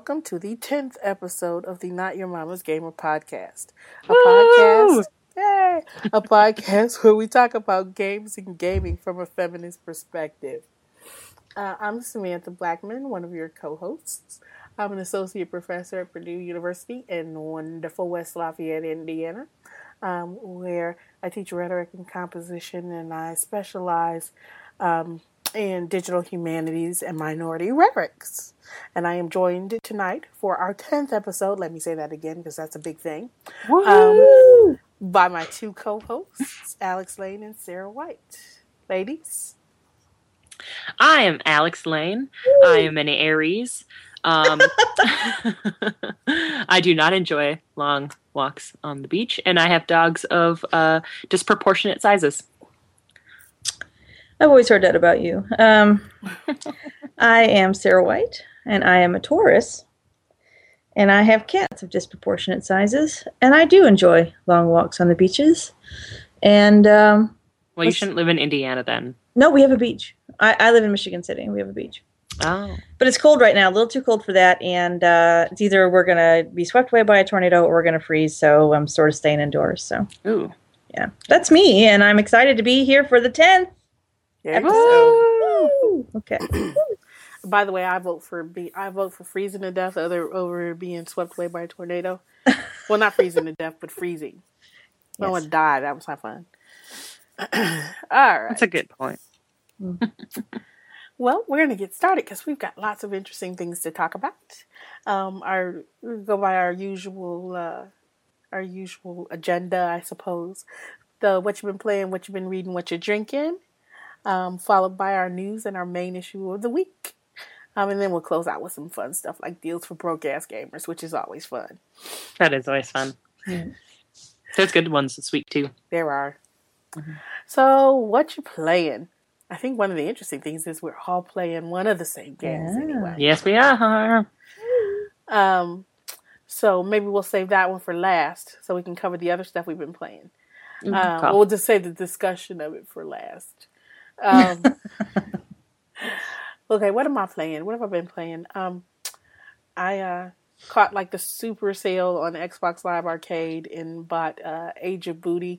welcome to the 10th episode of the Not Your Mama's Gamer podcast. Woo! A podcast where we talk about games and gaming from a feminist perspective. I'm Samantha Blackman, one of your co-hosts. I'm an associate professor at Purdue University in wonderful West Lafayette, Indiana, where I teach rhetoric and composition, and I specialize in digital humanities and minority rhetorics. And I am joined tonight for our 10th episode, let me say that again because that's a big thing, by my two co-hosts, Alex Lane and Sarah White. Ladies? I am Alex Lane. Woo! I am an Aries. I do not enjoy long walks on the beach, and I have dogs of disproportionate sizes. I've always heard that about you. I am Sarah White, and I am a Taurus, and I have cats of disproportionate sizes, and I do enjoy long walks on the beaches. And well, you shouldn't live in Indiana then. No, we have a beach. I live in Michigan City, and we have a beach. Oh. But it's cold right now, a little too cold for that, and it's either we're going to be swept away by a tornado or we're going to freeze, so I'm sort of staying indoors. So, ooh. Yeah, that's me, and I'm excited to be here for the 10th episode. Okay. By the way, I vote for freezing to death over being swept away by a tornado. Well, not freezing to death, but freezing. No one died. That was not fun. All right. That's a good point. Well, we're going to get started because we've got lots of interesting things to talk about. We'll go by our usual agenda, I suppose. What you've been playing, what you've been reading, what you're drinking. Followed by our news and our main issue of the week. And then we'll close out with some fun stuff like deals for broke-ass gamers, which is always fun. That is always fun. There's good ones this week, too. There are. Mm-hmm. So, what you playing? I think one of the interesting things is we're all playing one of the same games anyway. Yes, we are. So maybe we'll save that one for last so we can cover the other stuff we've been playing. We'll just save the discussion of it for last. Okay, what am I playing? What have I been playing? I caught like the super sale on Xbox Live Arcade and bought Age of Booty,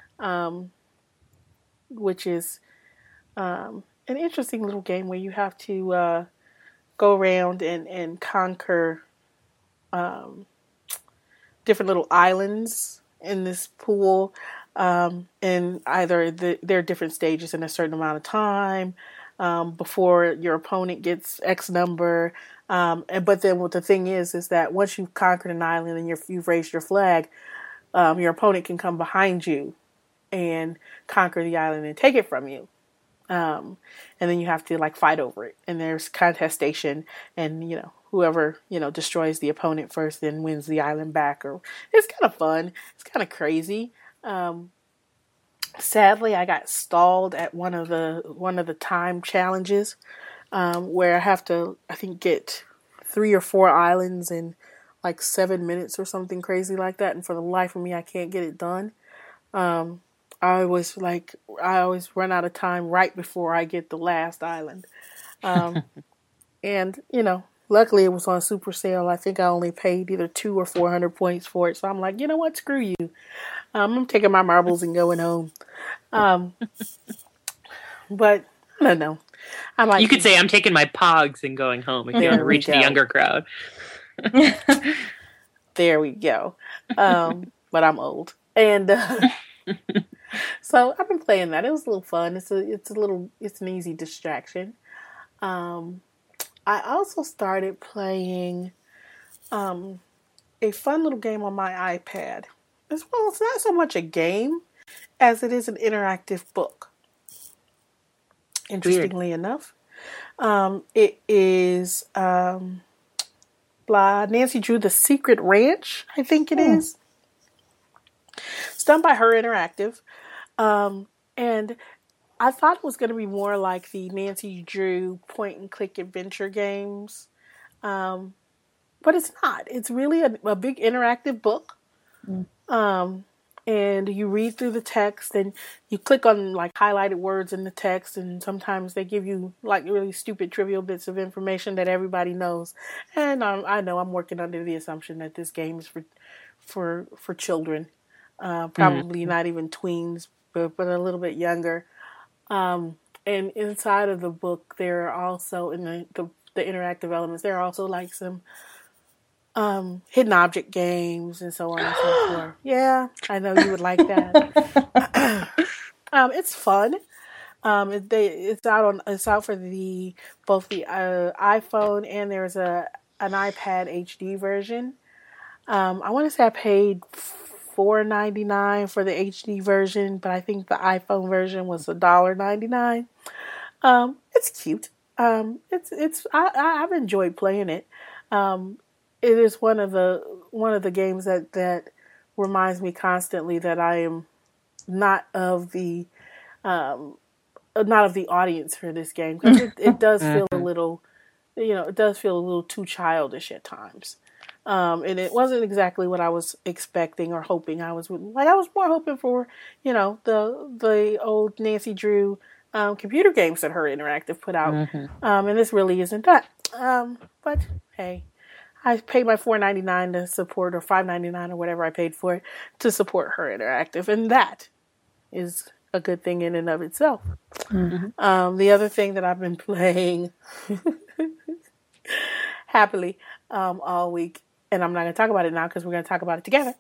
which is an interesting little game where you have to go around and conquer different little islands in this pool. And either there are different stages in a certain amount of time before your opponent gets X number. But then what the thing is that once you've conquered an island and you've raised your flag, your opponent can come behind you and conquer the island and take it from you. And then you have to like fight over it. And there's contestation, and whoever destroys the opponent first then wins the island back. Or it's kind of fun. It's kind of crazy. Sadly, I got stalled at one of the time challenges, where I have to, I think, get 3 or 4 islands in like 7 minutes or something crazy like that. And for the life of me, I can't get it done. I always run out of time right before I get the last island. And, luckily it was on super sale. I think I only paid either 200 or 400 points for it. So I'm like, you know what? Screw you. I'm taking my marbles and going home. But I don't know. You could say I'm taking my pogs and going home if you want to reach the younger crowd. There we go. But I'm old. And so I've been playing that. It was a little fun. It's an easy distraction. I also started playing a fun little game on my iPad. It's not so much a game as it is an interactive book. Interestingly enough, it is Nancy Drew, The Secret Ranch, I think it is. It's done by Her Interactive. And I thought it was going to be more like the Nancy Drew point-and-click adventure games. But it's not. It's really a big interactive book. and you read through the text, and you click on like highlighted words in the text, and sometimes they give you like really stupid trivial bits of information that everybody knows. And I know I'm working under the assumption that this game is for children, probably not even tweens, but a little bit younger. And inside of the book, there are also in the interactive elements, there are also like some hidden object games and so on and so forth. Yeah, I know you would like that. It's fun. It's out for both the iPhone, and there's an iPad HD version. I want to say I paid $4.99 for the HD version, but I think the iPhone version was $1.99. It's cute. I've enjoyed playing it. It is one of the games that reminds me constantly that I am not of the audience for this game, because it does feel a little, it does feel a little too childish at times. And it wasn't exactly what I was expecting or hoping. I was more hoping for, the old Nancy Drew computer games that Her Interactive put out. And this really isn't that. But hey, I paid my $4.99 to support, or $5.99 or whatever I paid for it to support Her Interactive, and that is a good thing in and of itself. The other thing that I've been playing happily all week, and I'm not going to talk about it now because we're going to talk about it together,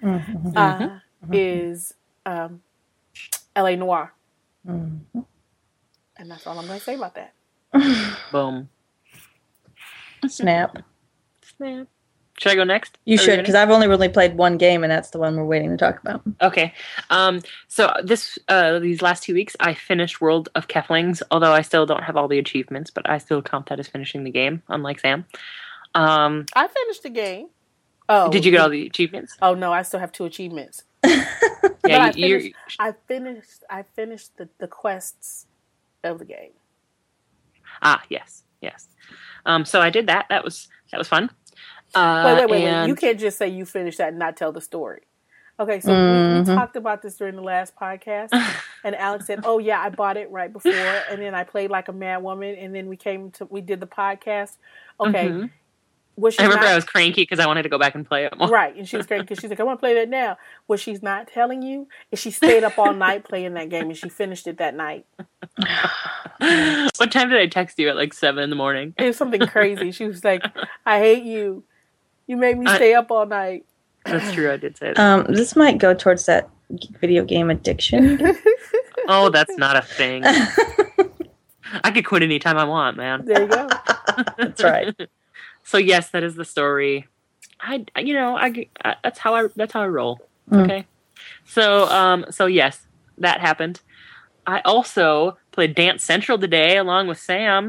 is L.A. Noire. And that's all I'm going to say about that. Boom. Snap. Should I go next? You should, because I've only really played one game, and that's the one we're waiting to talk about. Okay. So these last 2 weeks, I finished World of Keflings, although I still don't have all the achievements, but I still count that as finishing the game, unlike Sam. I finished the game. Oh, did you get all the achievements? Oh no, I still have 2 achievements. Yeah, I finished the quests of the game. Ah, yes. So I did that. That was fun. Wait. You can't just say you finished that and not tell the story. Okay, so we talked about this during the last podcast, and Alex said, "Oh yeah, I bought it right before, and then I played like a mad woman, and then we did the podcast." Okay, I remember I was cranky because I wanted to go back and play it more. Right, and she was cranky because she's like, "I want to play that now." What she's not telling you is she stayed up all night playing that game, and she finished it that night. What time did I text you? At like 7 a.m? It was something crazy. She was like, "I hate you. You made me stay up all night." That's true. I did say that. This might go towards that video game addiction. Oh, that's not a thing. I could quit anytime I want, man. There you go. That's right. So yes, that is the story. That's how I roll. Okay. So yes, that happened. I also played Dance Central today along with Sam.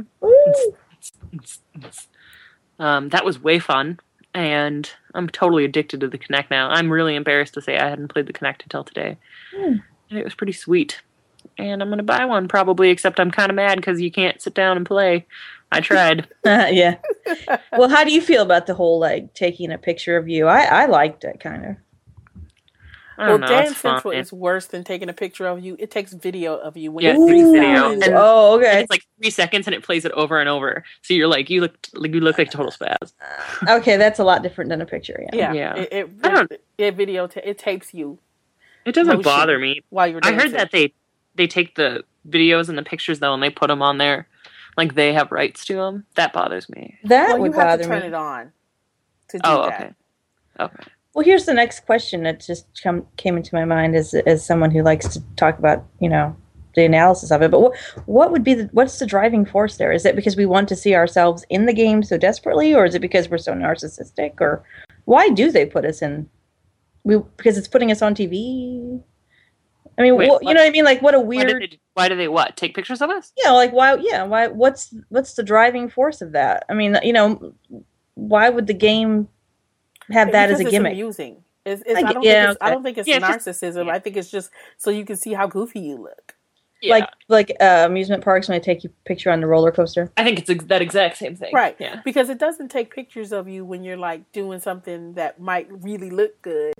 That was way fun, and I'm totally addicted to the Kinect now. I'm really embarrassed to say I hadn't played the Kinect until today, and it was pretty sweet. And I'm going to buy one probably, except I'm kind of mad because you can't sit down and play. I tried. Yeah. Well, how do you feel about the whole, like, taking a picture of you? I liked it, kind of. Dance Central is worse than taking a picture of you. It takes video of you. It's video. And, okay. And it's like 3 seconds, and it plays it over and over. So you're like, you look like total spaz. Okay, that's a lot different than a picture. Yeah. It tapes you. It doesn't bother me. While you're dancing. I heard that they take the videos and the pictures though, and they put them on there, like they have rights to them. That bothers me. That would bother me. You have to turn it on to do that. Okay. Well, here's the next question that just came into my mind as someone who likes to talk about, the analysis of it. But what's the driving force there? Is it because we want to see ourselves in the game so desperately, or is it because we're so narcissistic, or why do they put us in? Because it's putting us on TV. I mean, you know what I mean? Like, what a weird. Why do they take pictures of us? Yeah, like why? Yeah, why? What's the driving force of that? I mean, why would the game have that as a gimmick? It's amusing. I don't think it's narcissism. I think it's just so you can see how goofy you look. Yeah. Like amusement parks when they take your picture on the roller coaster. I think it's that exact same thing. Right. Yeah. Because it doesn't take pictures of you when you're like doing something that might really look good.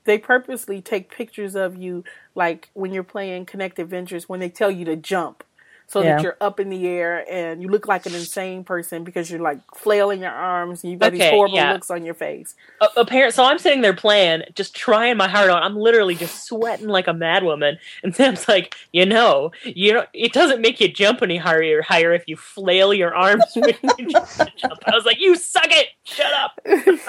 they purposely take pictures of you, like when you're playing Connect Adventures, when they tell you to jump, so that you're up in the air and you look like an insane person because you're like flailing your arms and you've got these horrible looks on your face. So I'm sitting there playing, just trying my heart out. I'm literally just sweating like a madwoman. And Sam's like, it doesn't make you jump any higher if you flail your arms when you jump. I was like, you suck it! Shut up!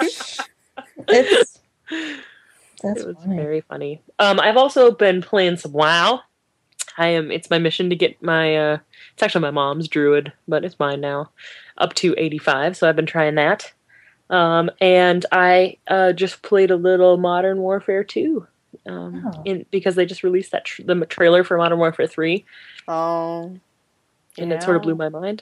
It was very funny. I've also been playing some WoW. It's my mission to get my, it's actually my mom's druid, but it's mine now, up to 85, so I've been trying that. And I just played a little Modern Warfare 2, because they just released the trailer for Modern Warfare 3. And it sort of blew my mind.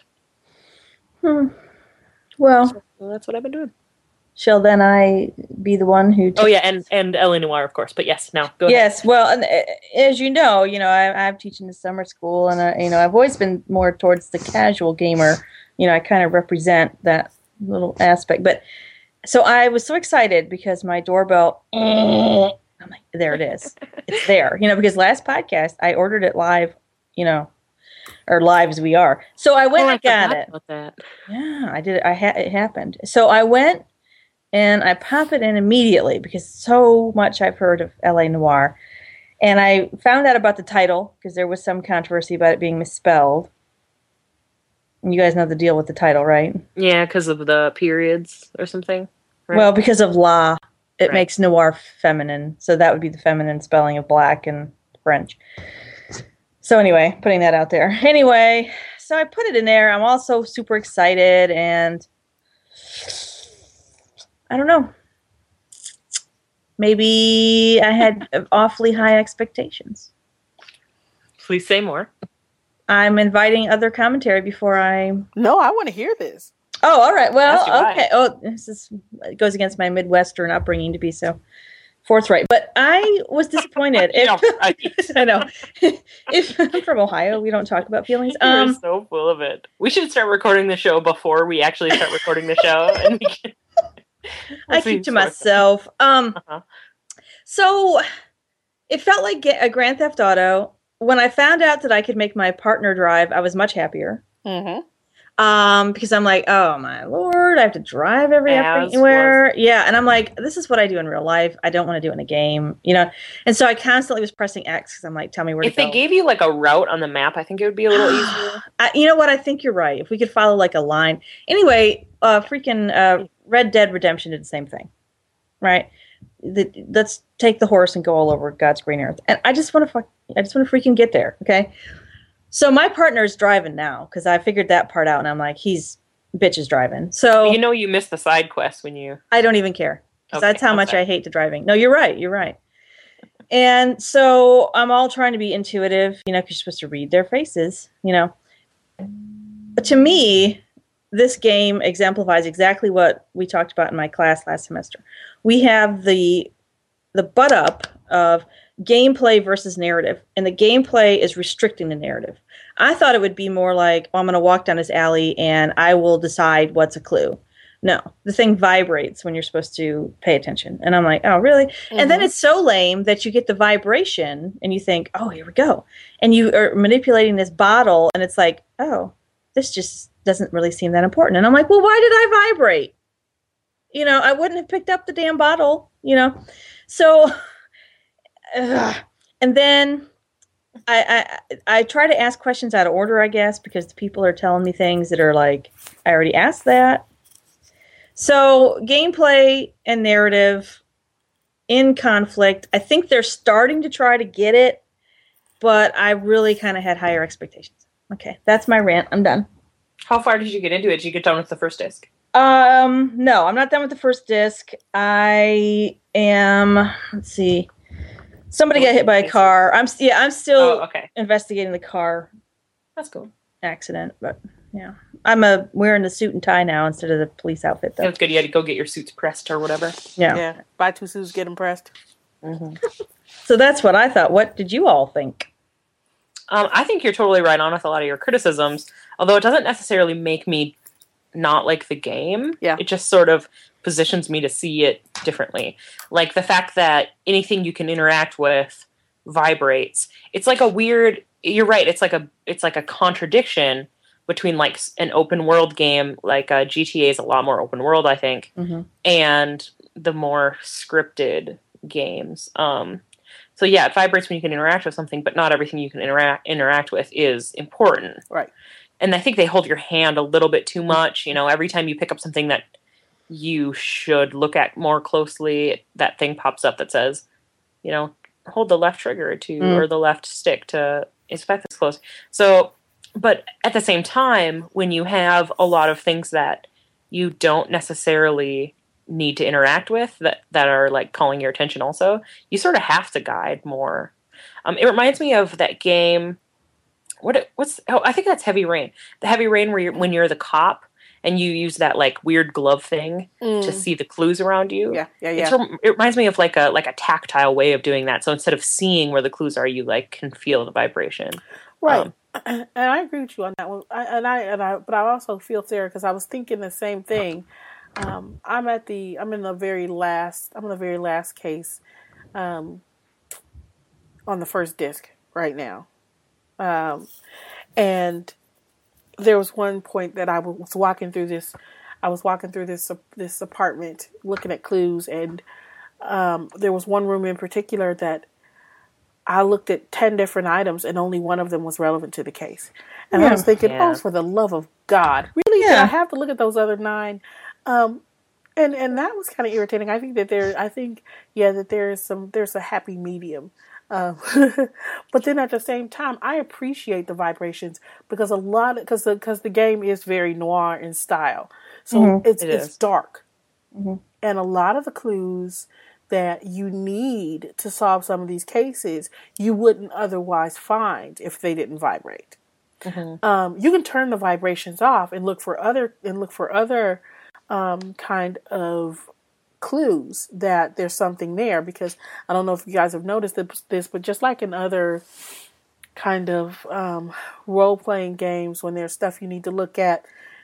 Well, so that's what I've been doing. Shall then I be the one who... and L.A. Noire, of course. But yes, now, go ahead. Yes, well, and as you know, I'm teaching in summer school, and, I've always been more towards the casual gamer. I kind of represent that little aspect. But, so I was so excited because my doorbell... I'm like, there it is. It's there. Because last podcast, I ordered it live, or live as we are. So I went and got it. About that. Yeah, I did. It happened. So I went... and I pop it in immediately because so much I've heard of L.A. Noire. And I found out about the title because there was some controversy about it being misspelled. And you guys know the deal with the title, right? Yeah, because of the periods or something. Right? Well, because of la, it makes noir feminine. So that would be the feminine spelling of black in French. So anyway, putting that out there. Anyway, so I put it in there. I'm also super excited and... I don't know. Maybe I had awfully high expectations. Please say more. I'm inviting other commentary before I... No, I want to hear this. Oh, all right. Well, okay. Oh, it goes against my Midwestern upbringing to be so forthright. But I was disappointed. I know. If I'm from Ohio, we don't talk about feelings. You're so full of it. We should start recording the show before we actually start recording the show. And we can... I keep to myself. So it felt like a Grand Theft Auto. When I found out that I could make my partner drive, I was much happier. Mm-hmm. Because I'm like, oh my Lord, I have to drive everywhere. Yeah, and I'm like, this is what I do in real life. I don't want to do it in a game, And so I constantly was pressing X because I'm like, tell me where to go. If they gave you like a route on the map, I think it would be a little easier. You know what? I think you're right. If we could follow like a line. Anyway, Red Dead Redemption did the same thing, right? Let's take the horse and go all over God's green earth. And I just want to freaking get there, okay? So my partner's driving now because I figured that part out, and I'm like, bitch is driving. So you missed the side quest when you... I don't even care because that's how much I hate the driving. No, you're right. And so I'm all trying to be intuitive, because you're supposed to read their faces, But to me... this game exemplifies exactly what we talked about in my class last semester. We have the butt up of gameplay versus narrative, and the gameplay is restricting the narrative. I thought it would be more like, I'm going to walk down this alley and I will decide what's a clue. No, the thing vibrates when you're supposed to pay attention. And I'm like, oh, really? Mm-hmm. And then it's so lame that you get the vibration and you think, oh, here we go. And you are manipulating this bottle and it's like, oh, this just doesn't really seem that important. And I'm like, well, why did I vibrate? I wouldn't have picked up the damn bottle, So, and then I try to ask questions out of order, I guess, because the people are telling me things that are like, I already asked that. So gameplay and narrative in conflict. I think they're starting to try to get it, but I really kind of had higher expectations. Okay, that's my rant. I'm done. How far did you get into it? Did you get done with the first disc? No, I'm not done with the first disc. I am, let's see. Somebody got hit by a car. I'm still investigating the car. That's cool. Accident, but yeah. I'm wearing the suit and tie now instead of the police outfit, though. That's good. You had to go get your suits pressed or whatever. Yeah. Buy 2 suits, get them pressed. Mm-hmm. So that's what I thought. What did you all think? I think you're totally right on with a lot of your criticisms, although it doesn't necessarily make me not like the game. Yeah. It just sort of positions me to see it differently. Like the fact that anything you can interact with vibrates. It's like a weird, you're right, it's like a contradiction between like an open world game, like GTA is a lot more open world, I think, and the more scripted games. So yeah, it vibrates when you can interact with something, but not everything you can interact with is important. Right. And I think they hold your hand a little bit too much. You know, every time you pick up something that you should look at more closely, that thing pops up that says, you know, hold the left trigger or the left stick to inspect this close. So, but at the same time, when you have a lot of things that you don't necessarily need to interact with that are like calling your attention also, you sort of have to guide more. It reminds me of that game. I think that's Heavy Rain. The Heavy Rain when you're the cop and you use that like weird glove thing to see the clues around you. Yeah. It reminds me of like a tactile way of doing that. So instead of seeing where the clues are, you like can feel the vibration. Right. And I agree with you on that one. But I also feel, Sarah, because I was thinking the same thing. I'm in the very last case, on the first disc right now. And there was one point that I was walking through this apartment looking at clues, and there was one room in particular that I looked at 10 different items and only one of them was relevant to the case. And I was thinking, oh, for the love of God, really? Did I have to look at those other 9? And that was kind of irritating. I think that there's a happy medium. But then at the same time, I appreciate the vibrations because because the game is very noir in style. So it's dark. And a lot of the clues that you need to solve some of these cases, you wouldn't otherwise find if they didn't vibrate. You can turn the vibrations off and look for other kind of clues that there's something there, because I don't know if you guys have noticed this, but just like in other kind of role-playing games, when there's stuff you need to look at,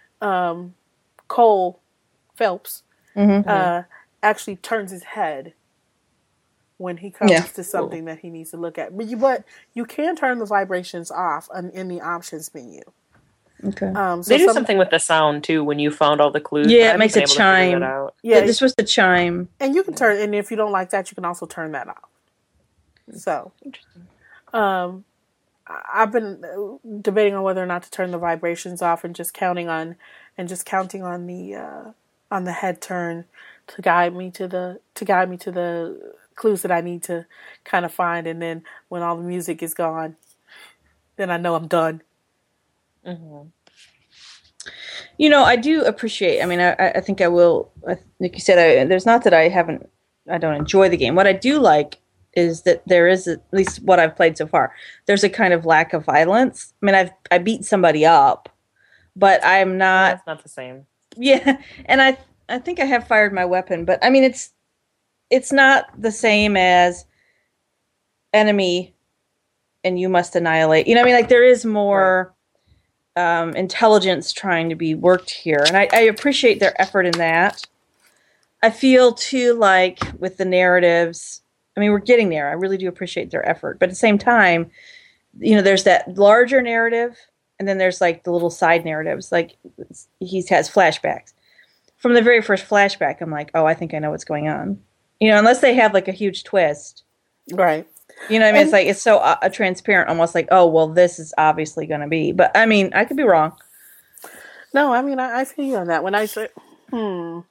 Cole Phelps actually turns his head when he comes to something that he needs to look at. But you can turn the vibrations off in the options menu. Okay. So they do something with the sound too when you found all the clues. Yeah, it makes a chime. Yeah, it's supposed to chime. And you can turn, and if you don't like that, you can also turn that off. So, interesting. I've been debating on whether or not to turn the vibrations off and just counting on the head turn to guide me to the clues that I need to kind of find, and then when all the music is gone, then I know I'm done. You know, I do appreciate. I mean, I think I will. Like you said, there's not that I don't enjoy the game. What I do like is that there is, at least what I've played so far, there's a kind of lack of violence. I mean, I beat somebody up, but I'm not. That's not the same. Yeah, and I think I have fired my weapon, but I mean, it's not the same as enemy, and you must annihilate. You know, I mean, like there is more intelligence trying to be worked here, and I appreciate their effort in that. I feel too like with the narratives. I mean, we're getting there. I really do appreciate their effort, but at the same time, you know, there's that larger narrative, and then there's like the little side narratives. Like he has flashbacks. From the very first flashback, I'm like, oh, I think I know what's going on. You know, unless they have like a huge twist, right? You know what I mean? It's like, it's so transparent, almost like, oh, well, this is obviously going to be. But, I mean, I could be wrong. No, I mean, I feel you on that. When I say, I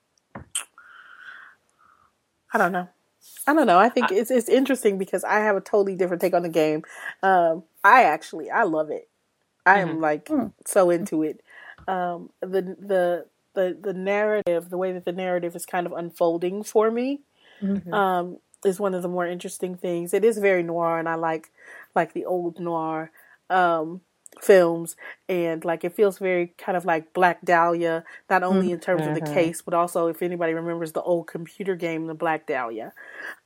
don't know. I think it's interesting because I have a totally different take on the game. I love it. I am like so into it. The narrative, the way that the narrative is kind of unfolding for me, is one of the more interesting things. It is very noir, and I like the old noir films, and like it feels very kind of like Black Dahlia, not only in terms of the case, but also if anybody remembers the old computer game, the Black Dahlia,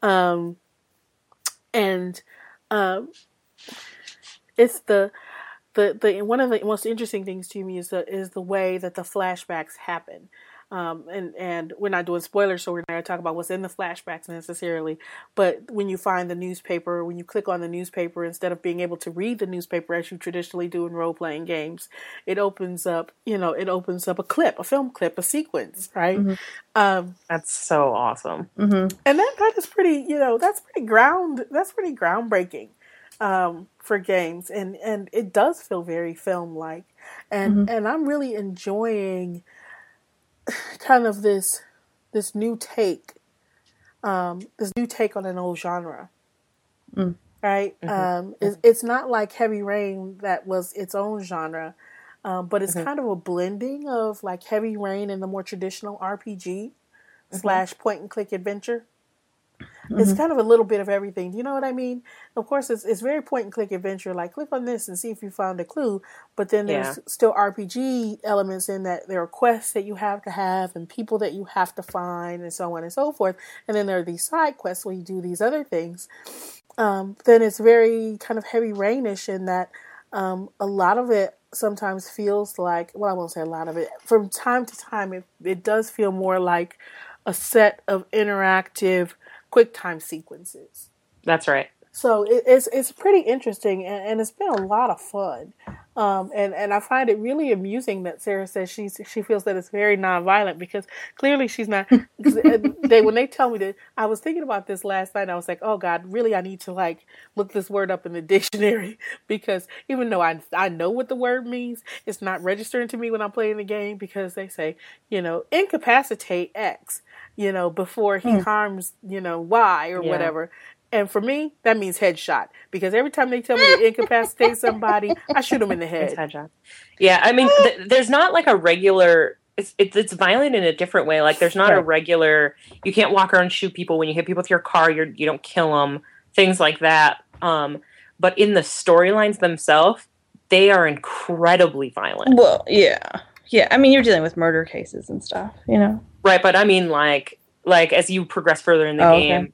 it's the one of the most interesting things to me is the way that the flashbacks happen. And we're not doing spoilers, so we're not going to talk about what's in the flashbacks necessarily. But when you find the newspaper, when you click on the newspaper, instead of being able to read the newspaper as you traditionally do in role-playing games, it opens up a clip, a film clip, a sequence, right? Mm-hmm. That's so awesome. Mm-hmm. And that is pretty, that's pretty groundbreaking for games, and it does feel very film-like, and I'm really enjoying kind of this new take on an old genre, right? Mm-hmm. It's not like Heavy Rain that was its own genre, but it's kind of a blending of like Heavy Rain and the more traditional RPG / point and click adventure. It's kind of a little bit of everything. Do you know what I mean? Of course, it's very point and click adventure. Like, click on this and see if you found a clue. But then there's still RPG elements in that. There are quests that you have to have and people that you have to find and so on and so forth. And then there are these side quests where you do these other things. Then it's very kind of Heavy Rainish in that a lot of it sometimes feels like, well, I won't say a lot of it. From time to time, it does feel more like a set of interactive QuickTime sequences. That's right. So it's pretty interesting, and it's been a lot of fun. And I find it really amusing that Sarah says she feels that it's very nonviolent, because clearly she's not. When they tell me that, I was thinking about this last night. And I was like, oh God, really? I need to like look this word up in the dictionary, because even though I know what the word means, it's not registering to me when I'm playing the game, because they say, incapacitate X, before he harms, Y or whatever. And for me, that means headshot, because every time they tell me to incapacitate somebody, I shoot them in the head. It's headshot. Yeah, I mean, there's not like a regular. It's violent in a different way. Like, there's not a regular. You can't walk around and shoot people. When you hit people with your car, you don't kill them. Things like that. But in the storylines themselves, they are incredibly violent. Well, yeah. I mean, you're dealing with murder cases and stuff, Right, but I mean, like as you progress further in the game,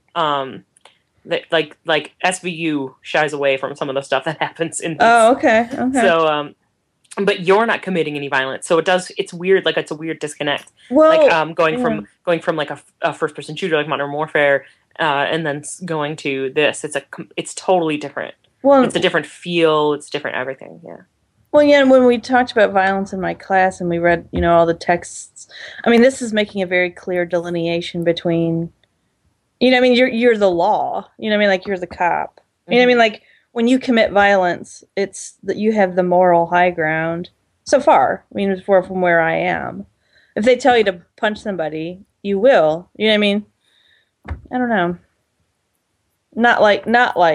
like SVU shies away from some of the stuff that happens in this. Oh, okay. So, but you're not committing any violence, so it's weird. Like, it's a weird disconnect. Well, like going from like a first person shooter like Modern Warfare, and then going to this, it's totally different. Well, it's a different feel. It's different everything. Yeah. Well, yeah, and when we talked about violence in my class and we read, all the texts, I mean, this is making a very clear delineation between, you're the law, like you're the cop. Like when you commit violence, it's that you have the moral high ground. So far, from where I am. If they tell you to punch somebody, you will. You know what I mean? I don't know. Not like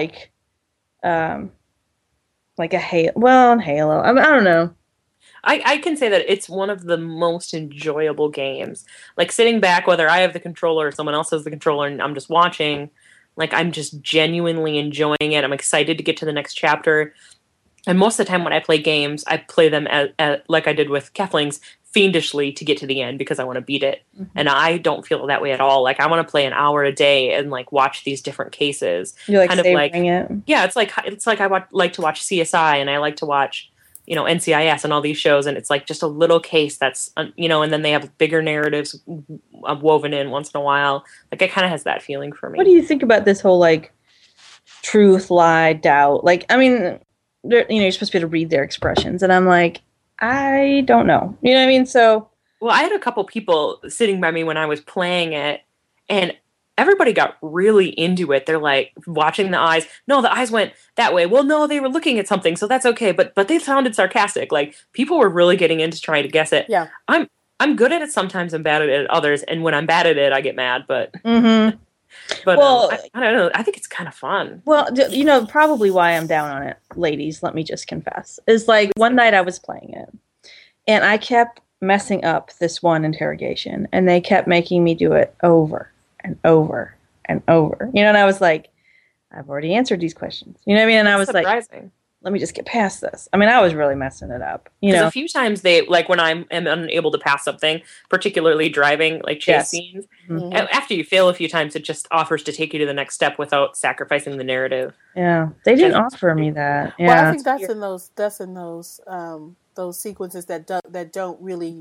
a Halo. Well, Halo. I don't know. I can say that it's one of the most enjoyable games. Like, sitting back, whether I have the controller or someone else has the controller and I'm just watching, like, I'm just genuinely enjoying it. I'm excited to get to the next chapter. And most of the time when I play games, I play them like I did with Keflings, fiendishly to get to the end because I want to beat it. Mm-hmm. And I don't feel that way at all. Like, I want to play an hour a day and like watch these different cases. You like savoring it? Yeah, it's like I like to watch CSI, and I like to watch, NCIS and all these shows, and it's like just a little case that's, and then they have bigger narratives woven in once in a while. Like, it kind of has that feeling for me. What do you think about this whole like truth, lie, doubt? Like, I mean, you're supposed to be able to read their expressions, and I'm like, I don't know. You know what I mean? So, well, I had a couple people sitting by me when I was playing it, and everybody got really into it. They're like watching the eyes. No, the eyes went that way. Well, no, they were looking at something, so that's okay. But they sounded sarcastic. Like, people were really getting into trying to guess it. Yeah. I'm good at it sometimes and bad at it others. And when I'm bad at it, I get mad. But But well, I don't know. I think it's kind of fun. Well, probably why I'm down on it, ladies, let me just confess, is like one night I was playing it and I kept messing up this one interrogation and they kept making me do it over and over and over. And I was like, I've already answered these questions. You know what I mean? And I was surprising. Like, let me just get past this. I mean, I was really messing it up. A few times they, like when I'm unable to pass something, particularly driving, like chase scenes, after you fail a few times, it just offers to take you to the next step without sacrificing the narrative. Yeah, they didn't offer me that. Yeah. Well, I think that's in those sequences that don't really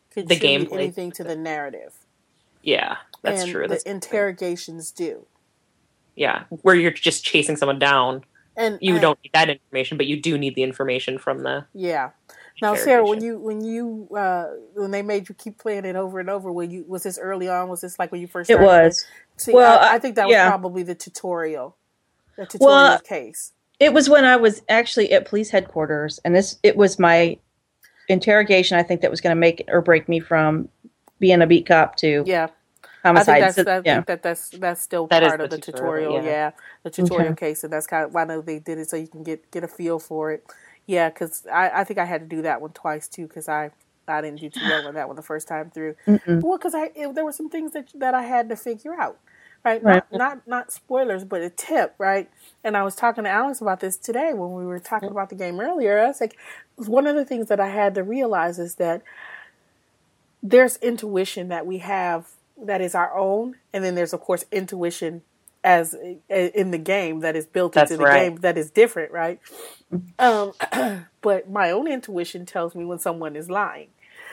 contribute gameplay. anything to the narrative. Yeah, that's and true. The interrogations do. Yeah, where you're just chasing someone down. And you don't need that information, but you do need the information from the Now, Sarah, when they made you keep playing it over and over, was this early on? Was this like when you first started? It was. See, well, I think that was probably the tutorial case. It was when I was actually at police headquarters, and it was my interrogation, I think, that was going to make or break me from being a beat cop to homicide. I think that's still part of the tutorial. Yeah, the tutorial case, and that's kind of why they did it, so you can get a feel for it. Yeah, because I think I had to do that one twice too, because I didn't do too well on that one the first time through. Well, because there were some things that I had to figure out. Right? Not spoilers, but a tip, right? And I was talking to Alex about this today when we were talking about the game earlier. I was like, one of the things that I had to realize is that there's intuition that we have that is our own, and then there's, of course, intuition as in the game that is built into the game that is different, right? But my own intuition tells me when someone is lying.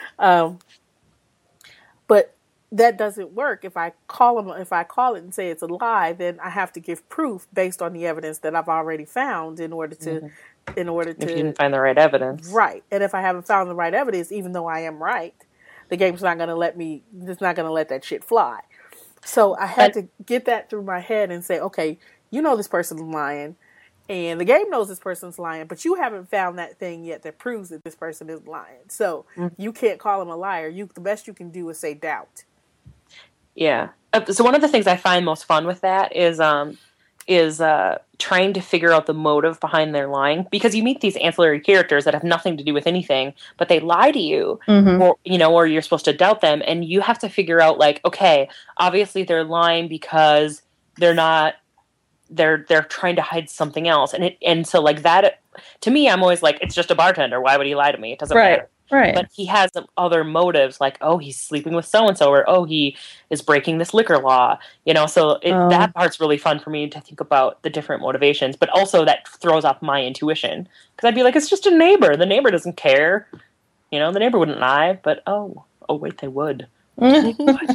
But that doesn't work. If I call it and say it's a lie, then I have to give proof based on the evidence that I've already found in order to. If you didn't find the right evidence, right? And if I haven't found the right evidence, even though I am right, the game's not going to let me. It's not going to let that shit fly. So I had to get that through my head and say, okay, you know this person's lying, and the game knows this person's lying, but you haven't found that thing yet that proves that this person is lying. So you can't call him a liar. The best you can do is say doubt. Yeah. So one of the things I find most fun with that is trying to figure out the motive behind their lying, because you meet these ancillary characters that have nothing to do with anything, but they lie to you, or you're supposed to doubt them, and you have to figure out, like, okay, obviously they're lying because they're trying to hide something else, and so like that, to me, I'm always like, it's just a bartender. Why would he lie to me? It doesn't matter. Right. But he has other motives, like, oh, he's sleeping with so-and-so, or, oh, he is breaking this liquor law, so that part's really fun for me to think about the different motivations, but also that throws off my intuition, because I'd be like, it's just a neighbor. The neighbor doesn't care. The neighbor wouldn't lie, but, oh, wait, they would. Well,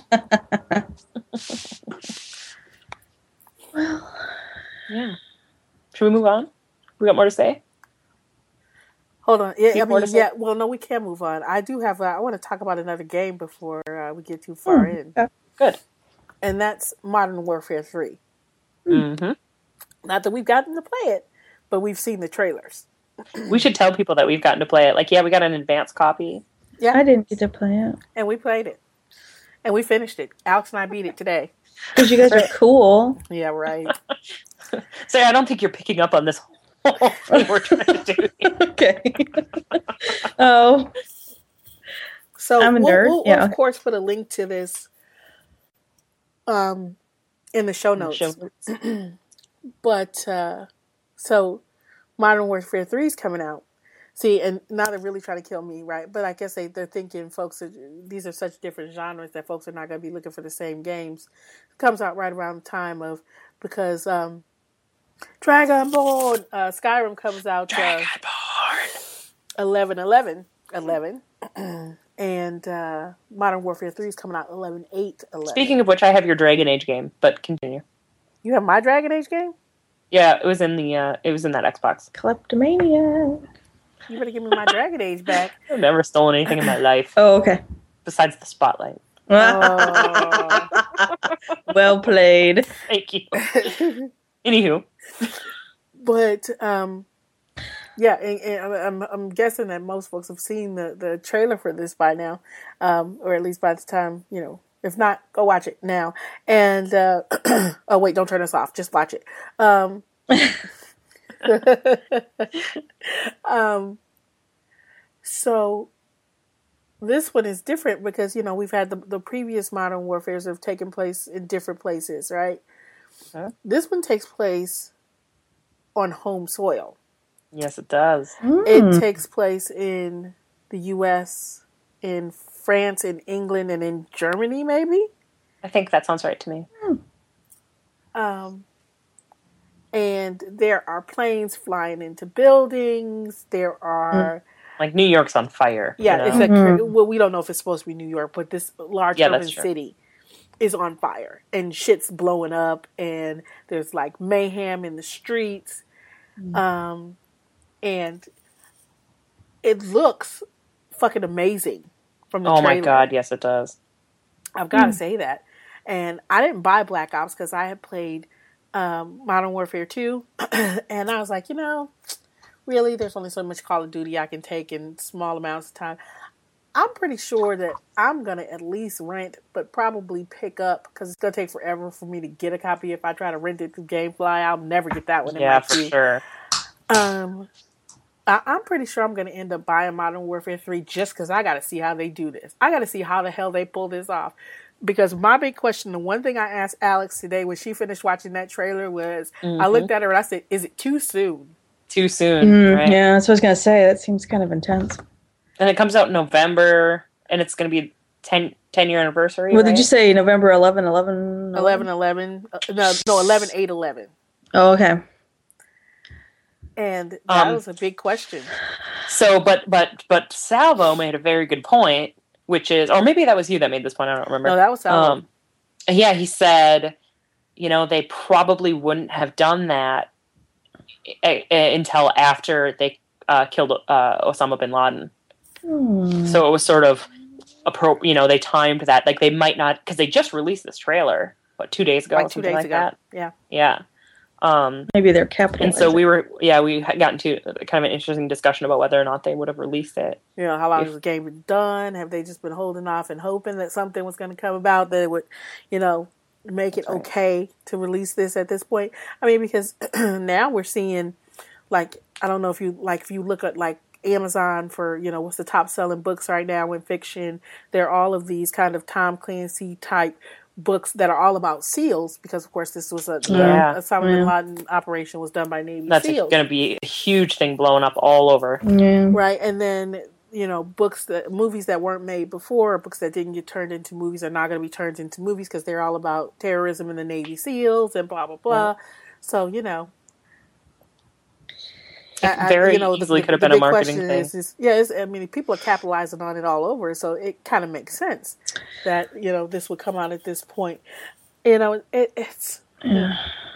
yeah. Should we move on? We got more to say? Hold on. Yeah, well, no, we can move on. I do have. I want to talk about another game before we get too far in. Good. And that's Modern Warfare 3. Mm-hmm. Not that we've gotten to play it, but we've seen the trailers. We should tell people that we've gotten to play it. Like, yeah, we got an advanced copy. Yeah, I didn't get to play it, and we played it, and we finished it. Alex and I beat it today. Because you guys are cool. Yeah, right. Sarah, I don't think you're picking up on this whole thing we're trying to do. Okay. Oh. So I'm a nerd. We'll of course put a link to this in the show notes. But so Modern Warfare 3 is coming out. See, and now they're really trying to kill me, right? But I guess they're thinking these are such different genres that folks are not going to be looking for the same games. It comes out right around the time because Dragonborn, Skyrim comes out Dragonborn 11/11, and Modern Warfare 3 is coming out 11/8/11. Speaking of which, I have your Dragon Age game, but continue. You have my Dragon Age game? Yeah, it was in that Xbox. Kleptomania. You better give me my Dragon Age back. I've never stolen anything in my life. Oh, okay. Besides the spotlight. Oh. Well played. Thank you. Anywho. But, yeah, and I'm guessing that most folks have seen the trailer for this by now, or at least by the time, if not, go watch it now. And, oh, wait, don't turn us off. Just watch it. So this one is different because, we've had the previous Modern Warfares have taken place in different places, right? Huh? This one takes place on home soil. Yes, it does. It takes place in the U.S., in France, in England, and in Germany, maybe? I think that sounds right to me. And there are planes flying into buildings. There are Like New York's on fire. Yeah, you know? it's well, we don't know if it's supposed to be New York, but this large urban city is on fire and shit's blowing up and there's like mayhem in the streets. And it looks fucking amazing from the trailer. Oh my god, yes it does. I've got to say that. And I didn't buy Black Ops because I had played Modern Warfare 2 and I was like, really, there's only so much Call of Duty I can take in small amounts of time. I'm pretty sure that I'm going to at least rent, but probably pick up, because it's going to take forever for me to get a copy. If I try to rent it through GameFly, I'll never get that one in my queue. Yeah, for sure. I'm pretty sure I'm going to end up buying Modern Warfare 3 just because I got to see how they do this. I got to see how the hell they pull this off. Because my big question, the one thing I asked Alex today when she finished watching that trailer was, I looked at her and I said, is it too soon? Too soon, right? Yeah, that's what I was going to say. That seems kind of intense. And it comes out in November, and it's going to be 10-year anniversary, What right? did you say, November 11? 11/11. No, 11/8/11. Oh, okay. And that was a big question. So, but Salvo made a very good point, which is, or maybe that was you that made this point, I don't remember. No, that was Salvo. Yeah, he said, they probably wouldn't have done that until after they killed Osama bin Laden. So it was sort of they timed that. Like, they might not, because they just released this trailer, 2 days ago? Like 2 days ago. That. Yeah. Yeah. Maybe they're capitalizing. And so we had gotten to kind of an interesting discussion about whether or not they would have released it. How long has the game been done? Have they just been holding off and hoping that something was going to come about that would, make it okay to release this at this point? I mean, because now we're seeing, like, I don't know if you look at, like, Amazon for, what's the top selling books right now in fiction. There are all of these kind of Tom Clancy type books that are all about SEALs, because of course this was Osama bin Laden operation was done by Navy SEALs. That's going to be a huge thing blowing up all over. Yeah. Right. And then, movies that weren't made before, or books that didn't get turned into movies are not going to be turned into movies because they're all about terrorism and the Navy SEALs and blah, blah, blah. So, very easily could have been a marketing thing. People are capitalizing on it all over, so it kind of makes sense that this would come out at this point. It's. Yeah.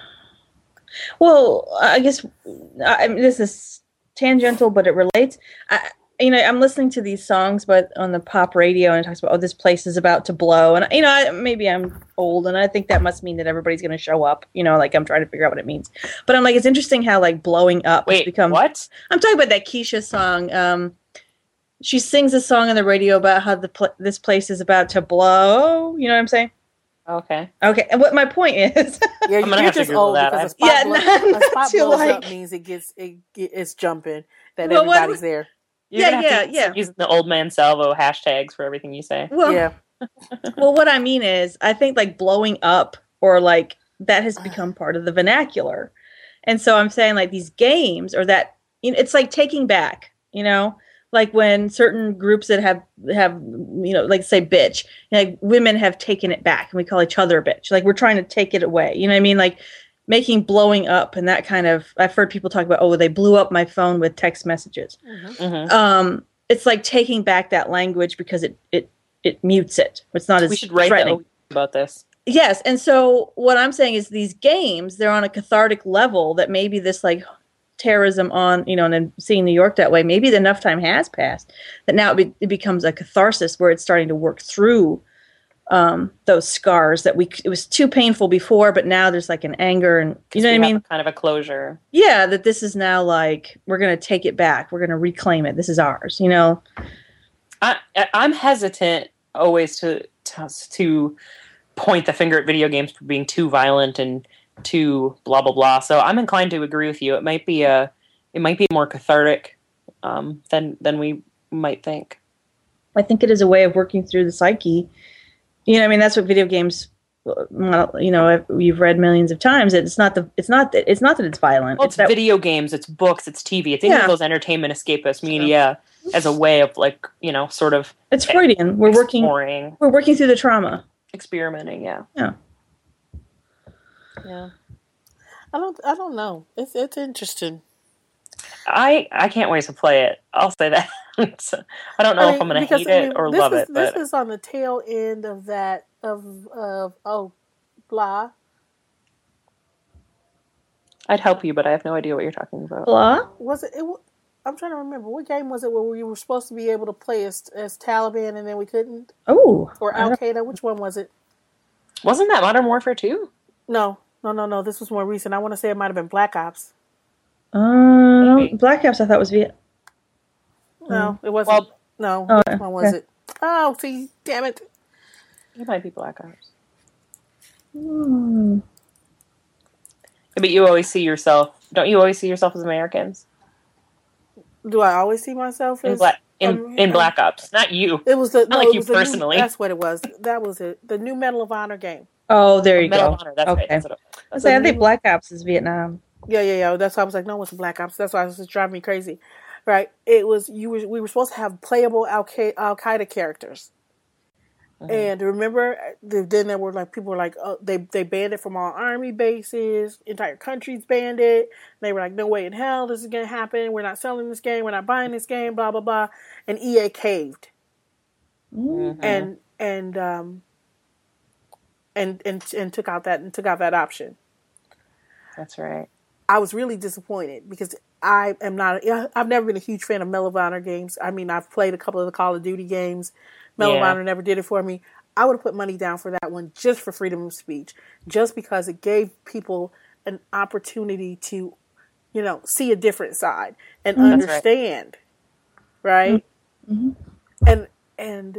Well, I guess this is tangential, but it relates. I'm listening to these songs, but on the pop radio, and it talks about, this place is about to blow, and maybe I'm old, and I think that must mean that everybody's going to show up. Like, I'm trying to figure out what it means, but I'm like, it's interesting how, like, blowing up has become. What? I'm talking about that Keisha song. She sings a song on the radio about how this place is about to blow. You know what I'm saying? Okay. And what my point is, yeah, I'm gonna have to Google that. A spot blows up means it's jumping, that everybody's there. You're gonna have to using the old man Salvo hashtags for everything you say. Well, yeah. Well, what I mean is, I think, like, blowing up, or like, that has become part of the vernacular, and so I'm saying, like, these games, or that, it's like taking back, like when certain groups that have like, say, bitch, like, women have taken it back, and we call each other a bitch. Like, we're trying to take it away. You know what I mean? Like, making blowing up and that kind of, I've heard people talk about, they blew up my phone with text messages. It's like taking back that language because it mutes it. It's not as we should write threatening about this. Yes, and so what I'm saying is, these games, they're on a cathartic level that maybe this, like, terrorism on, and then seeing New York that way, maybe enough time has passed that now it becomes a catharsis where it's starting to work through those scars that it was too painful before, but now there's, like, an anger, and you know what I mean? Kind of a closure. Yeah, that this is now, like, we're going to take it back. We're going to reclaim it. This is ours, I'm hesitant always to point the finger at video games for being too violent and too blah blah blah. So I'm inclined to agree with you. It might be more cathartic than we might think. I think it is a way of working through the psyche. That's what video games. You've read millions of times. It's not that it's violent. Well, it's video games. It's books. It's TV. It's any of those entertainment escapist media as a way of, like, sort of. It's Freudian. We're working through the trauma. Experimenting. Yeah. Yeah. I don't know. It's interesting. I can't wait to play it. I'll say that. So, I don't know if I'm going to hate it or love it. This is on the tail end of that, blah. I'd help you, but I have no idea what you're talking about. Blah? I'm trying to remember. What game was it where we were supposed to be able to play as Taliban and then we couldn't? Oh. Or Al-Qaeda? Which one was it? Wasn't that Modern Warfare 2? No. This was more recent. I want to say it might have been Black Ops. Black Ops I thought was Viet. No, it wasn't. Which one was it? Oh, see, damn it. It might be Black Ops. Hmm. But you always see yourself... Don't you always see yourself as Americans? Do I always see myself as... In Black Ops. Not you. It was the... Not like you personally. That's what it was. That was it. The new Medal of Honor game. Oh, there you Medal go. Of Honor, that's okay. right. That's what I think Black Ops is Vietnam. Yeah. That's why I was like, no, it's Black Ops. That's why it was just driving me crazy. Right? It was... We were supposed to have playable Al-Qaeda characters. Mm-hmm. And remember, then there were like people were like, they banned it from all army bases. Entire countries banned it. They were like, no way in hell this is going to happen. We're not selling this game. We're not buying this game. Blah blah blah. And EA caved. Mm-hmm. And took out that option. That's right. I was really disappointed because I've never been a huge fan of Medal of Honor games. I mean, I've played a couple of the Call of Duty games. Medal of Honor never did it for me. I would have put money down for that one just for freedom of speech, just because it gave people an opportunity to, see a different side and understand, right? Mm-hmm. And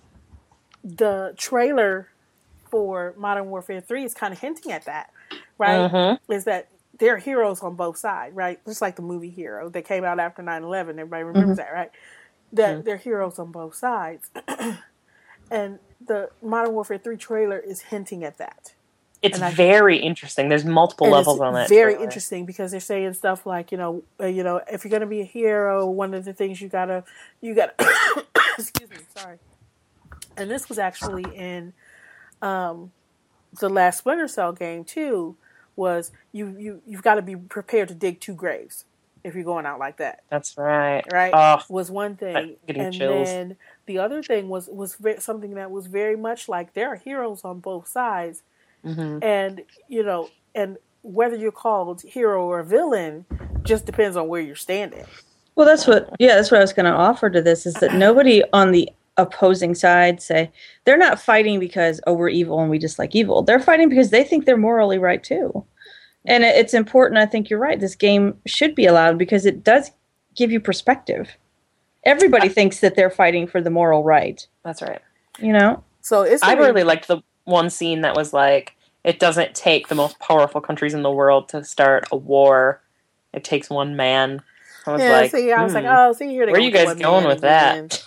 the trailer for Modern Warfare 3 is kind of hinting at that, right? Mm-hmm. Is that there are heroes on both sides, right? Just like the movie Hero that came out after 9/11. Everybody remembers that, right? That they're heroes on both sides. And the Modern Warfare 3 trailer is hinting at that. It's very interesting. There's multiple levels on that. It's very interesting because they're saying stuff like, if you're going to be a hero, one of the things you gotta, excuse me, sorry. And this was actually in the last Splinter Cell game too, was you've got to be prepared to dig 2 graves. If you're going out like that. That's right. Right? Oh, was one thing. And chills. then the other thing was something that was very much like there are heroes on both sides. Mm-hmm. And, and whether you're called hero or villain just depends on where you're standing. Well, that's what I was going to offer to this is that nobody on the opposing side say they're not fighting because, we're evil and we dislike evil. They're fighting because they think they're morally right too. And it's important, I think you're right, this game should be allowed because it does give you perspective. Everybody thinks that they're fighting for the moral right. That's right. So I really liked the one scene that was like, it doesn't take the most powerful countries in the world to start a war. It takes one man. I was like, here where are you guys going with that?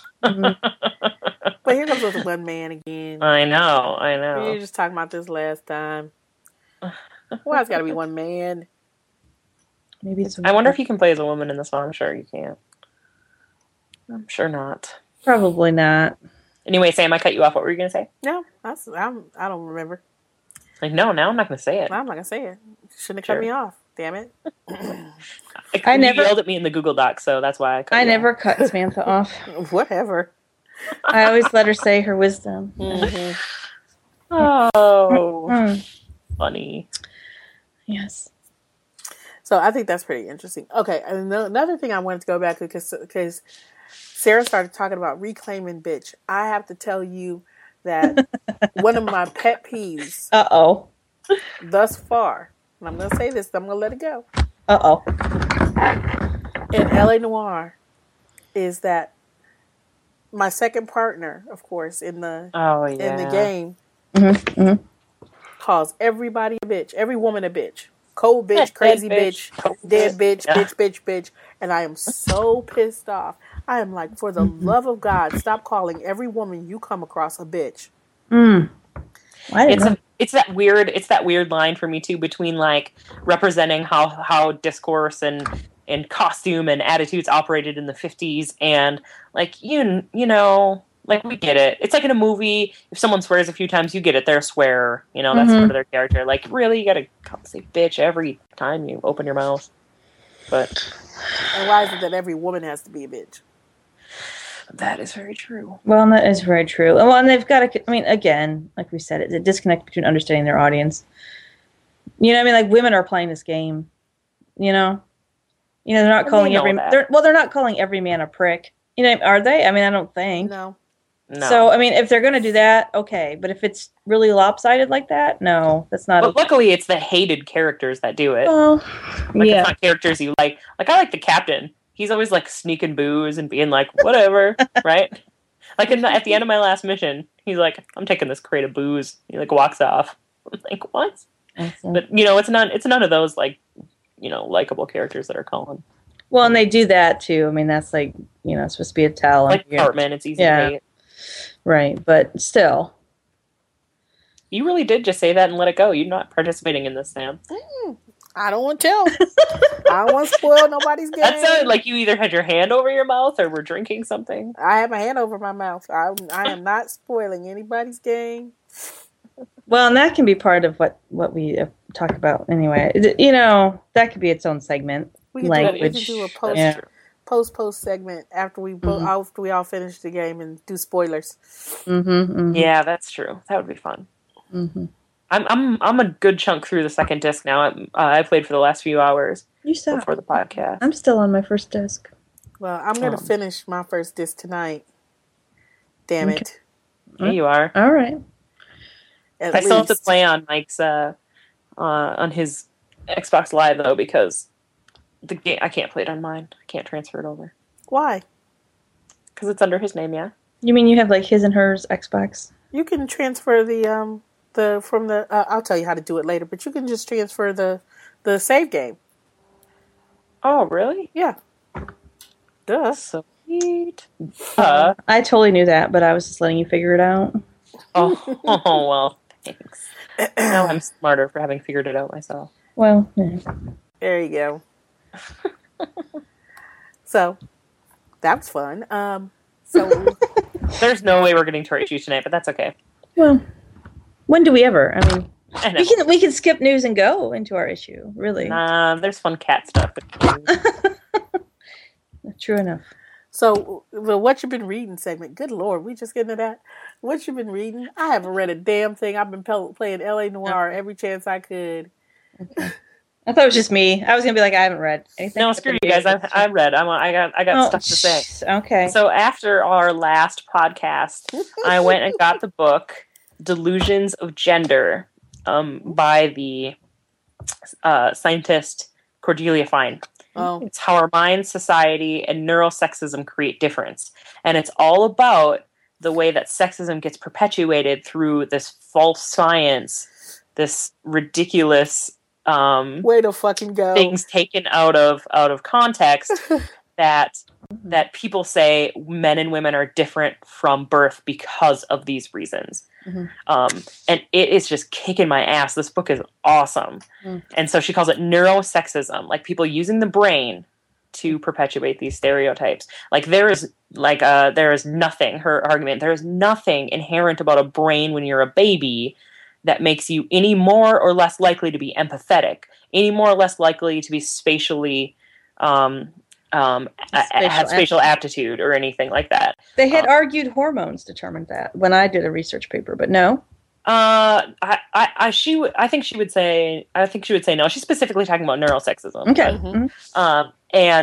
But here comes with the one man again. I know. We were just talking about this last time. Why it's got to be one man? Maybe it's. I wonder if you can play as a woman in this one. I'm sure you can't. I'm sure not. Probably not. Anyway, Sam, I cut you off. What were you going to say? No, I don't remember. No, now I'm not going to say it. I'm not going to say it. Shouldn't have cut me off. Damn it. You yelled at me in the Google Doc, so that's why I cut you never cut Samantha off. Whatever. I always let her say her wisdom. Mm-hmm. Oh, funny. Yes. So I think that's pretty interesting. Okay, another thing I wanted to go back to because Sarah started talking about reclaiming bitch. I have to tell you that one of my pet peeves thus far, and I'm going to say this, I'm going to let it go. In LA Noire is that my second partner, of course, in the game calls everybody a bitch, every woman a bitch. Cold bitch, crazy bitch, dead bitch, bitch. And I am so pissed off. I am like, for the love of God, stop calling every woman you come across a bitch. It's that weird line for me too between like representing how discourse and costume and attitudes operated in the 50s and like you know like we get it. It's like in a movie, if someone swears a few times, you get it. They're a swearer. That's part of their character. Like, really, you gotta say bitch every time you open your mouth. But and why is it that every woman has to be a bitch? That is very true. Well, and that is very true. Well, and they've got to, I mean, again, like we said, it's a disconnect between understanding their audience. You know what I mean? Like, women are playing this game, you know? You know, they're not calling they're not calling every man a prick. You know, are they? I mean, I don't think. No. So, I mean, if they're going to do that, okay. But if it's really lopsided like that, no, that's not. But luckily, it's the hated characters that do it. Well, like, it's not characters you like. Like, I like the captain. He's always, like, sneaking booze and being like, whatever, right? Like, at the end of my last mission, he's like, I'm taking this crate of booze. He, like, walks off. I'm like, what? But, you know, it's none of those, like, you know, likable characters that are calling. Well, and they do that, too. I mean, that's, like, you know, it's supposed to be a tell. Like Cartman, it's easy to hate. Right, but still. You really did just say that and let it go. You're not participating in this, Sam. I don't want to tell. I don't want to spoil nobody's game. That sounded like you either had your hand over your mouth or were drinking something. I have my hand over my mouth. I am not spoiling anybody's game. Well, and that can be part of what we talk about anyway. You know, that could be its own segment. We can do a post segment after we all finish the game and do spoilers. Yeah, that's true. That would be fun. I'm a good chunk through the second disc now. I played for the last few hours before the podcast. I'm still on my first disc. Well, I'm going to finish my first disc tonight. Damn it. Yeah, you are. All right. I still have to play on Mike's on his Xbox Live though, because the game I can't play it on mine. I can't transfer it over. Why? Because it's under his name. Yeah. You mean you have like his and hers Xbox? You can transfer I'll tell you how to do it later, but you can just transfer the save game. Oh, really? Yeah. Duh. Sweet. I totally knew that, but I was just letting you figure it out. Oh well, thanks. Now I'm smarter for having figured it out myself. Well, yeah. There you go. So, that was fun. So there's no way we're getting to our issue tonight, but that's okay. Well, when do we ever? I mean, we can skip news and go into our issue. Really? Nah, there's fun cat stuff. True enough. So, the What You've Been Reading segment. Good Lord, we just getting to that. What you been reading? I haven't read a damn thing. I've been playing L.A. Noire every chance I could. Okay. I thought it was just me. I was gonna be like, I haven't read anything. No, screw you guys. I read. I got stuff to say. Okay. So after our last podcast, I went and got the book "Delusions of Gender" by the scientist Cordelia Fine. Oh. It's how our mind, society, and neurosexism create difference, and it's all about the way that sexism gets perpetuated through this false science, this ridiculous way to fucking go things taken out of context that people say men and women are different from birth because of these reasons. And it is just kicking my ass. This book is awesome. And so she calls it neurosexism, like people using the brain to perpetuate these stereotypes. Like there is nothing, her argument, there is nothing inherent about a brain when you're a baby that makes you any more or less likely to be empathetic, any more or less likely to be spatially have spatial aptitude or anything like that. They had argued hormones determined that when I did a research paper, but no. I think she would say no. She's specifically talking about neurosexism. Okay.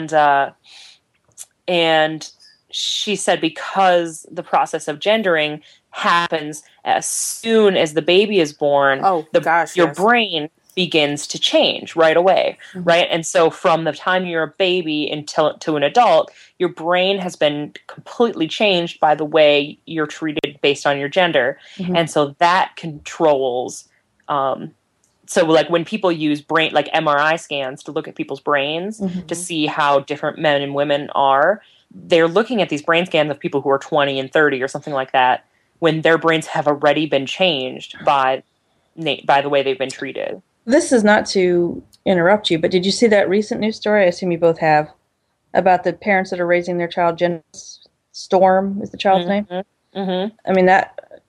And she said because the process of gendering happens as soon as the baby is born, your brain begins to change right away, right? And so from the time you're a baby until to an adult, your brain has been completely changed by the way you're treated based on your gender. And so that controls so like when people use brain like MRI scans to look at people's brains to see how different men and women are, they're looking at these brain scans of people who are 20 and 30 or something like that when their brains have already been changed by the way they've been treated. This is not to interrupt you, but did you see that recent news story? I assume you both have, about the parents that are raising their child. Storm is the child's name. I mean, that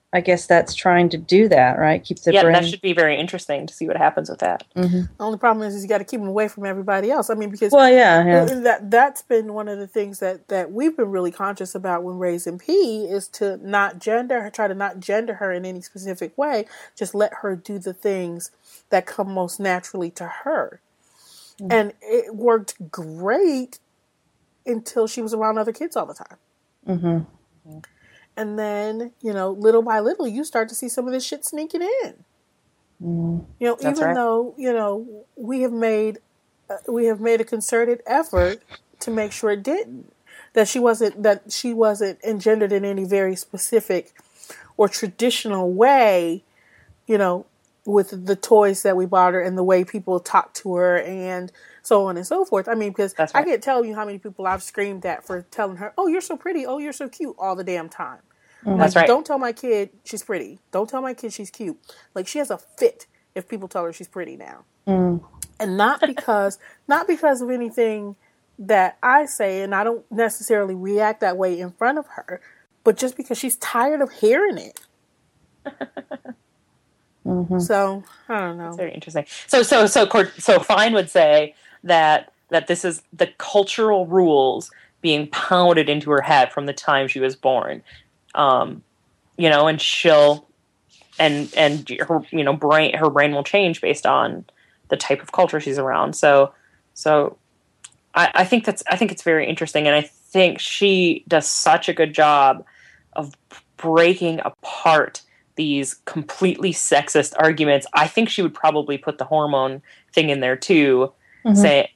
I guess that's trying to do that, right? Keep the Yeah, brain. that should be very interesting to see what happens with that. Mm-hmm. The only problem is you got to keep them away from everybody else. I mean, because that's been one of the things that we've been really conscious about when raising P is to not gender her, try to not gender her in any specific way. Just let her do the things that come most naturally to her. Mm-hmm. And it worked great until she was around other kids all the time. Mm-hmm. And then, little by little, you start to see some of this shit sneaking in. Mm. Though, we have made a concerted effort to make sure it didn't. That she wasn't engendered in any very specific or traditional way, with the toys that we bought her and the way people talk to her and so on and so forth. I mean, because I can't tell you how many people I've screamed at for telling her, "Oh, you're so pretty. Oh, you're so cute," all the damn time. Mm-hmm. That's right. Don't tell my kid she's pretty. Don't tell my kid she's cute. Like, she has a fit if people tell her she's pretty now. Mm. And not because of anything that I say, and I don't necessarily react that way in front of her, but just because she's tired of hearing it. Mm-hmm. So, I don't know. That's very interesting. So Fine would say that this is the cultural rules being pounded into her head from the time she was born. And she'll and her brain will change based on the type of culture she's around. So I think it's very interesting, and I think she does such a good job of breaking apart these completely sexist arguments. I think she would probably put the hormone thing in there too. Mm-hmm. Say,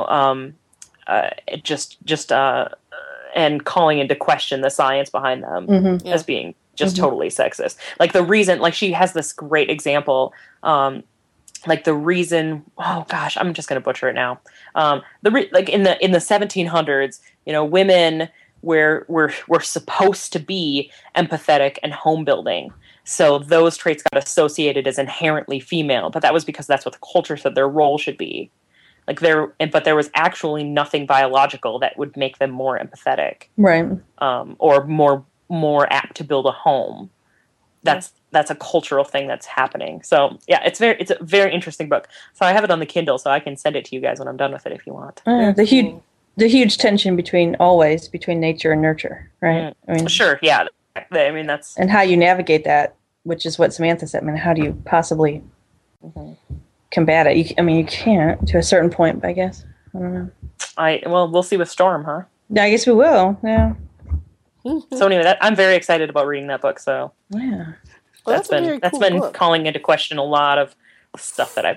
and calling into question the science behind them mm-hmm. as being just mm-hmm. totally sexist. Like, the reason, like, she has this great example, like the reason, oh gosh, I'm just going to butcher it now. Like in the 1700s, women were supposed to be empathetic and home building. So those traits got associated as inherently female, but that was because that's what the culture said their role should be. But there was actually nothing biological that would make them more empathetic, right? Or more apt to build a home. That's a cultural thing that's happening. So yeah, it's a very interesting book. So I have it on the Kindle, so I can send it to you guys when I'm done with it if you want. The huge tension between nature and nurture, right? I mean, sure, yeah. I mean, that's and how you navigate that, which is what Samantha said. I mean, how do you possibly mm-hmm. combat it? You can't to a certain point, I guess. I don't know. Well, we'll see with Storm, huh? Yeah, I guess we will. Yeah. So anyway, I'm very excited about reading that book. So yeah, that's been book. Calling into question a lot of stuff that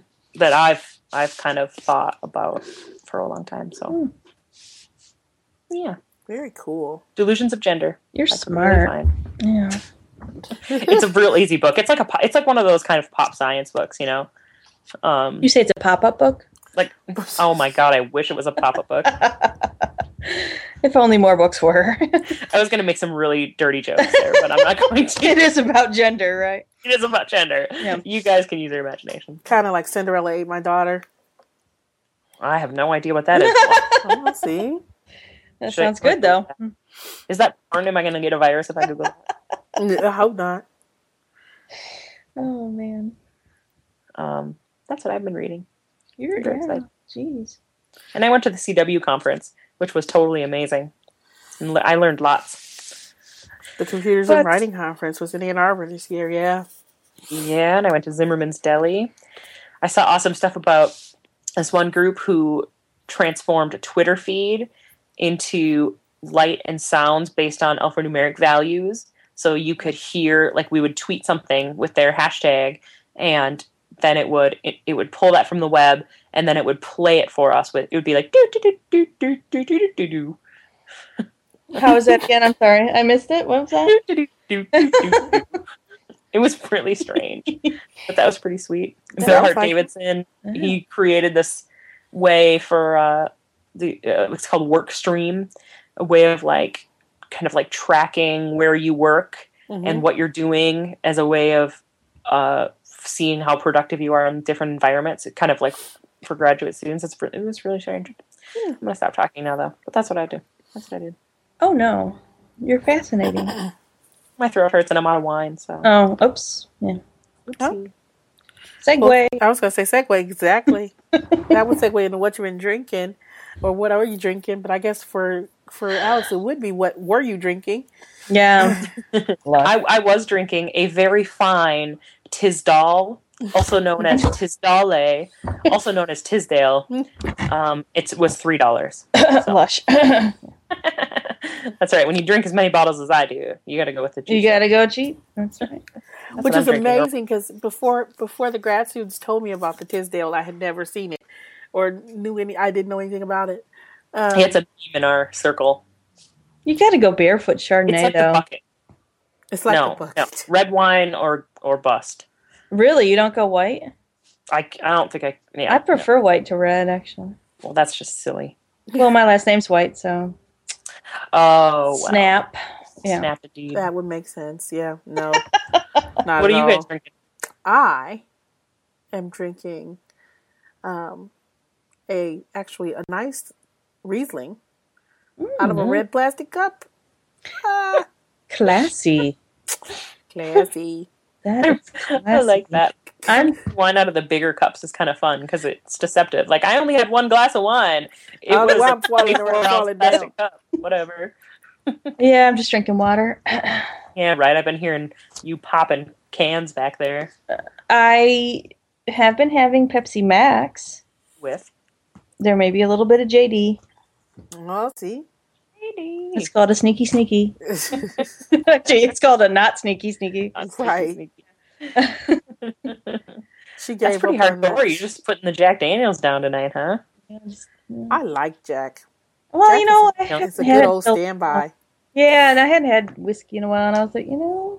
I've kind of thought about for a long time. So yeah, very cool. Delusions of Gender. You're smart. Yeah. It's a real easy book. It's like one of those kind of pop science books, You say it's a pop-up book? Like, oh my god, I wish it was a pop-up book. If only more books were. I was going to make some really dirty jokes there, but I'm not going to. It is about gender, right? It is about gender. Yeah. You guys can use your imagination. Kind of like Cinderella Ate My Daughter. I have no idea what that is. Oh, see? That sounds good, though. Is that porn? Am I going to get a virus if I Google it? I hope not. Oh, man. That's what I've been reading. You're very excited. Jeez. And I went to the CW conference, which was totally amazing. And I learned lots. The Computers and Writing Conference was in Ann Arbor this year, yeah. Yeah, and I went to Zimmerman's Deli. I saw awesome stuff about this one group who transformed a Twitter feed into light and sounds based on alphanumeric values. So you could hear, like, we would tweet something with their hashtag, and then it would pull that from the web, and then it would play it for us. It would be like do do do do do do do do. How was that again? I'm sorry, I missed it. What was that? Do, do, do, do, do. It was really strange, but that was pretty sweet. Bill Hart Davidson, he created this way for it's called Workstream, a way of kind of tracking where you work mm-hmm. and what you're doing as a way of seeing how productive you are in different environments. It kind of like for graduate students, it was really strange. I'm gonna stop talking now though, but that's what I do. That's what I did. Oh no, you're fascinating. My throat hurts and I'm out of wine, so. Oh, oops. Yeah. Oh. Segue. Well, I was going to say segue, exactly. That would segue into what you've been drinking, or what are you drinking, but I guess for Alex, it would be what were you drinking? Yeah. I was drinking a very fine Tisdall, also known as Tisdale, also known as Tisdale. It was $3. Lush. That's right. When you drink as many bottles as I do, you got to go with the cheap. You got to go cheap. That's right. Which is amazing because before the grad students told me about the Tisdale, I had never seen it or knew any. I didn't know anything about it. It's a meme in our circle. You got to go barefoot Chardonnay, it's like though. The bucket. It's like the bucket. No. Red wine or bust. Really? You don't go white? I don't think I... Yeah, I prefer white to red, actually. Well, that's just silly. Well, my last name's White, so... Oh, wow. Snap. Yeah. Snap indeed. That would make sense, yeah. No. Not what are at you all. guys drinking? I am drinking actually a nice Riesling out of a red plastic cup. Classy. Classy. That is classy. I like that. Wine out of the bigger cups is kind of fun because it's deceptive. Like, I only had one glass of wine. It was a 24-ounce plastic cup. Whatever. Yeah, I'm just drinking water. Yeah, right. I've been hearing you popping cans back there. I have been having Pepsi Max. With? There may be a little bit of JD. Oh, see? It's called a sneaky sneaky. Actually, it's called a not sneaky sneaky. Right. She gave That's pretty up on hardcore. that. You're just putting the Jack Daniels down tonight, huh? I like Jack. Well, Jack you know, it's a good old standby. Yeah, and I hadn't had whiskey in a while, and I was like,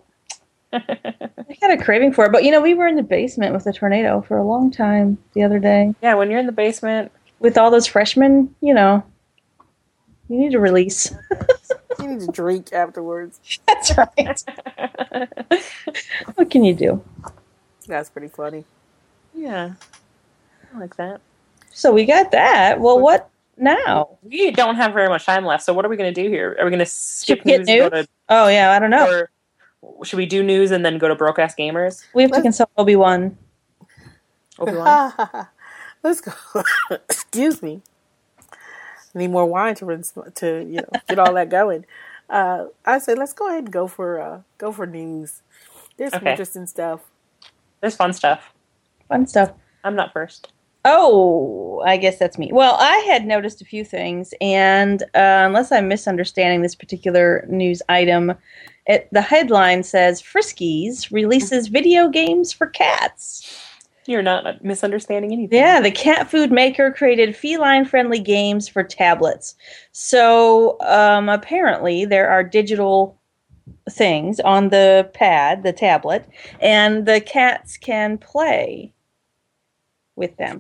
I had a craving for it. But, we were in the basement with a tornado for a long time the other day. Yeah, when you're in the basement. With all those freshmen, you need to release. You need to drink afterwards. That's right. What can you do? That's pretty funny. Yeah. I like that. So we got that. Well, what now? We don't have very much time left, so what are we going to do here? Are we going to skip news? And go to, oh, yeah, I don't know. Or should we do news and then go to Broke-Ass Gamers? We have to consult Obi-Wan. Obi-Wan? Let's go. Excuse me. Need more wine to get all that going. I say let's go ahead and go for news. There's some interesting stuff. There's fun stuff. Fun stuff. I'm not first. Oh, I guess that's me. Well, I had noticed a few things, and unless I'm misunderstanding this particular news item, the headline says Friskies releases video games for cats. You're not misunderstanding anything. Yeah, the cat food maker created feline-friendly games for tablets. So apparently there are digital things on the tablet, and the cats can play with them.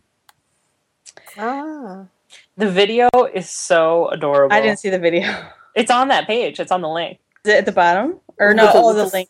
Ah. The video is so adorable. I didn't see the video. It's on that page. It's on the link. Is it at the bottom? Or no, the link.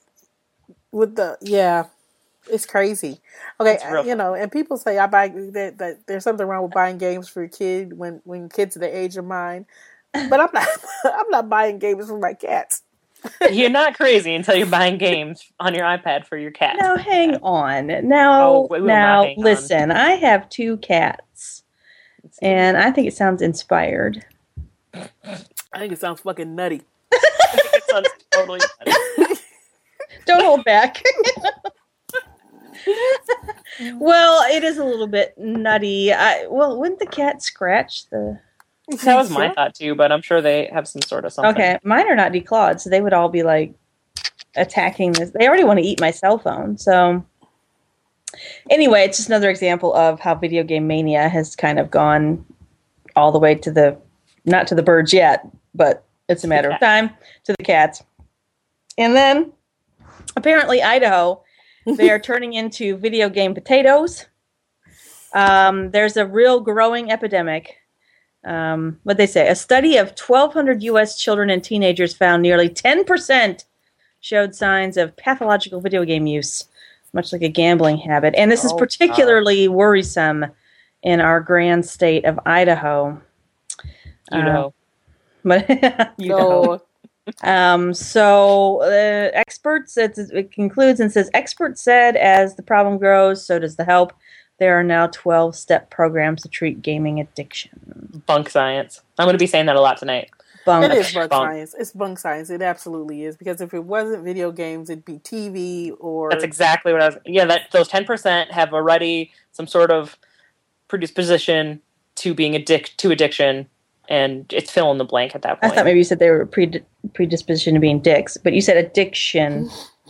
It's crazy. Okay, and people say I buy that there's something wrong with buying games for your kid when kids are the age of mine, but I'm not buying games for my cats. You're not crazy until you're buying games on your iPad for your cat. Now hang on. Now listen. I have 2 cats, and I think it sounds inspired. I think it sounds fucking nutty. I think it sounds totally nutty. Don't hold back. Well, it is a little bit nutty. Wouldn't the cat scratch the... That was my thought too, but I'm sure they have some sort of something. Okay, mine are not declawed, so they would all be like attacking this. They already want to eat my cell phone, so... Anyway, it's just another example of how video game mania has kind of gone all the way to not to the birds yet, but it's a matter of time, to the cats. And then, apparently, Idaho... They are turning into video game potatoes. There's a real growing epidemic. What they say? A study of 1,200 U.S. children and teenagers found nearly 10% showed signs of pathological video game use, much like a gambling habit. And this is particularly worrisome in our grand state of Idaho. Idaho. Idaho. So experts, it concludes and says, experts said as the problem grows, so does the help. There are now 12-step programs to treat gaming addiction. Bunk science. I'm going to be saying that a lot tonight. It is bunk science. It's bunk science. It absolutely is. Because if it wasn't video games, it'd be TV or... That's exactly what I was... Yeah, those 10% have already some sort of predisposition to being to addiction, and it's fill in the blank at that point. I thought maybe you said they were predisposition to being dicks, but you said addiction.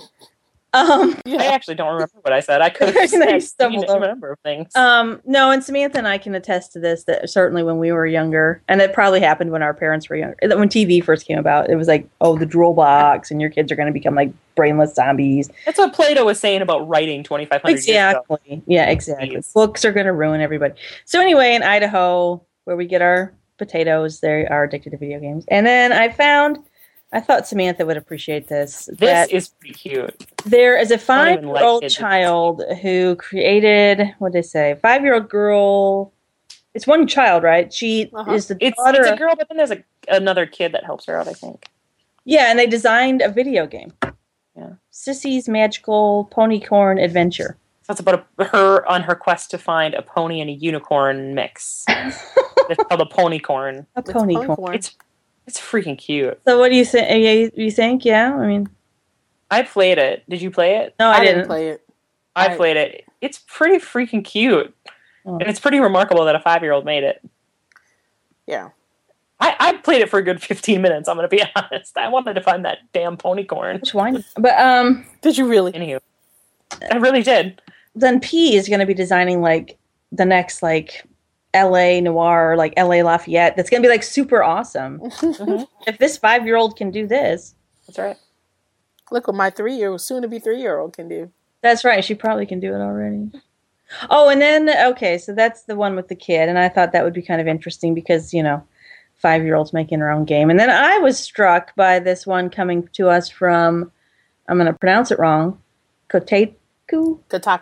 I actually don't remember what I said. I could have said a number of things. No, and Samantha and I can attest to this, that certainly when we were younger, and it probably happened when our parents were younger, when TV first came about, it was like, oh, the drool box, and your kids are going to become like brainless zombies. That's what Plato was saying about writing 2,500 years ago. Exactly. Yeah, exactly. Jeez. Books are going to ruin everybody. So anyway, in Idaho, where we get our potatoes, they are addicted to video games. And then I thought Samantha would appreciate this. This is pretty cute. There is a 5-year-old child who created, what did they say? 5-year-old girl. It's one child, right? She is the daughter. It's a girl, but then there's another kid that helps her out, I think. Yeah, and they designed a video game. Yeah. Sissy's Magical Ponycorn Adventure. So it's about her on her quest to find a pony and a unicorn mix. It's called a ponycorn. A ponycorn. It's freaking cute. So what do you think? You think? Yeah, I mean, I played it. Did you play it? No, I didn't play it. I played it. It's pretty freaking cute, and it's pretty remarkable that a 5-year-old made it. Yeah, I played it for a good 15 minutes. I'm going to be honest. I wanted to find that damn ponycorn. Which one? But did you really? Anywho, I really did. Then P is going to be designing like the next like LA Noir, like LA Lafayette. That's going to be like super awesome. Mm-hmm. If this 5-year-old can do this. That's right. Look what my 3-year-old, soon to be 3-year-old can do. That's right. She probably can do it already. Oh, and then, okay, so that's the one with the kid. And I thought that would be kind of interesting because, 5-year-olds making her own game. And then I was struck by this one coming to us from, I'm going to pronounce it wrong, Kotaku.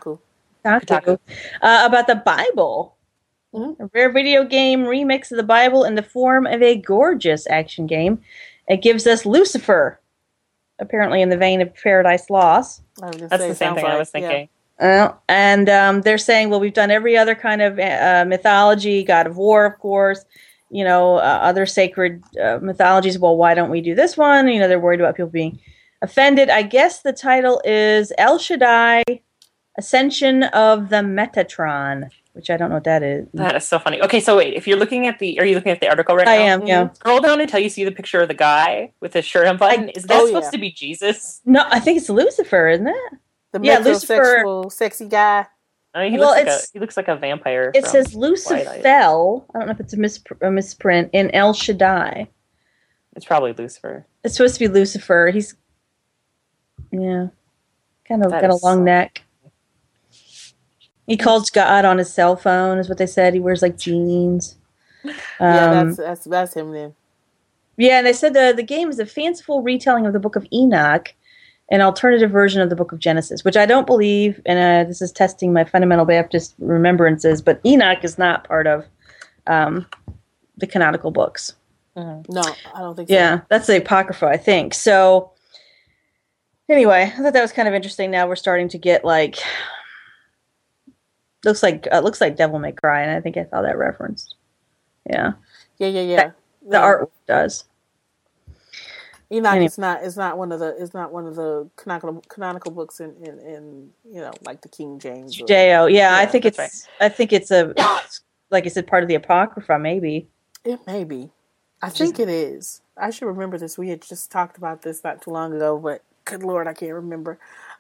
About the Bible. Mm-hmm. A rare video game remix of the Bible in the form of a gorgeous action game. It gives us Lucifer, apparently in the vein of Paradise Lost. That's the same thing I was thinking. Yeah. And they're saying, well, we've done every other kind of mythology, God of War, of course, other sacred mythologies. Well, why don't we do this one? They're worried about people being offended. I guess the title is El Shaddai, Ascension of the Metatron, which I don't know what that is. That is so funny. Okay, so wait, are you looking at the article right now? I am, yeah. Scroll down until you see the picture of the guy with his shirt unbuttoned. Is that supposed to be Jesus? No, I think it's Lucifer, isn't it? The metrosexual, sexy guy. I mean, he looks like a vampire. It says Lucifer. I don't know if it's a misprint in El Shaddai. It's probably Lucifer. It's supposed to be Lucifer. He's, kind of got a long neck. He calls God on his cell phone, is what they said. He wears like jeans. That's him then. Yeah, and they said the game is a fanciful retelling of the Book of Enoch, an alternative version of the Book of Genesis, which I don't believe, and this is testing my fundamental Baptist remembrances, but Enoch is not part of the canonical books. Mm-hmm. No, I don't think so. Yeah, that's the Apocrypha, I think. So, anyway, I thought that was kind of interesting. Now we're starting to get like... Looks like Devil May Cry, and I think I saw that referenced. Yeah. Yeah. The art does. Enoch is not one of the canonical books in like the King James. Judeo. Yeah, I think it's a like I said, part of the Apocrypha, maybe. It may be. I think it is. I should remember this. We had just talked about this not too long ago, but good Lord, I can't remember.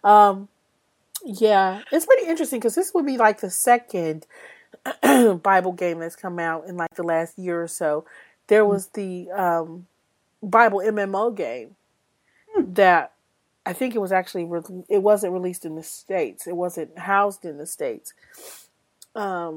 Yeah, it's pretty interesting because this would be like the second Bible game that's come out in like the last year or so. There was the Bible MMO game that I think it was actually it wasn't released in the States. It wasn't housed in the States, and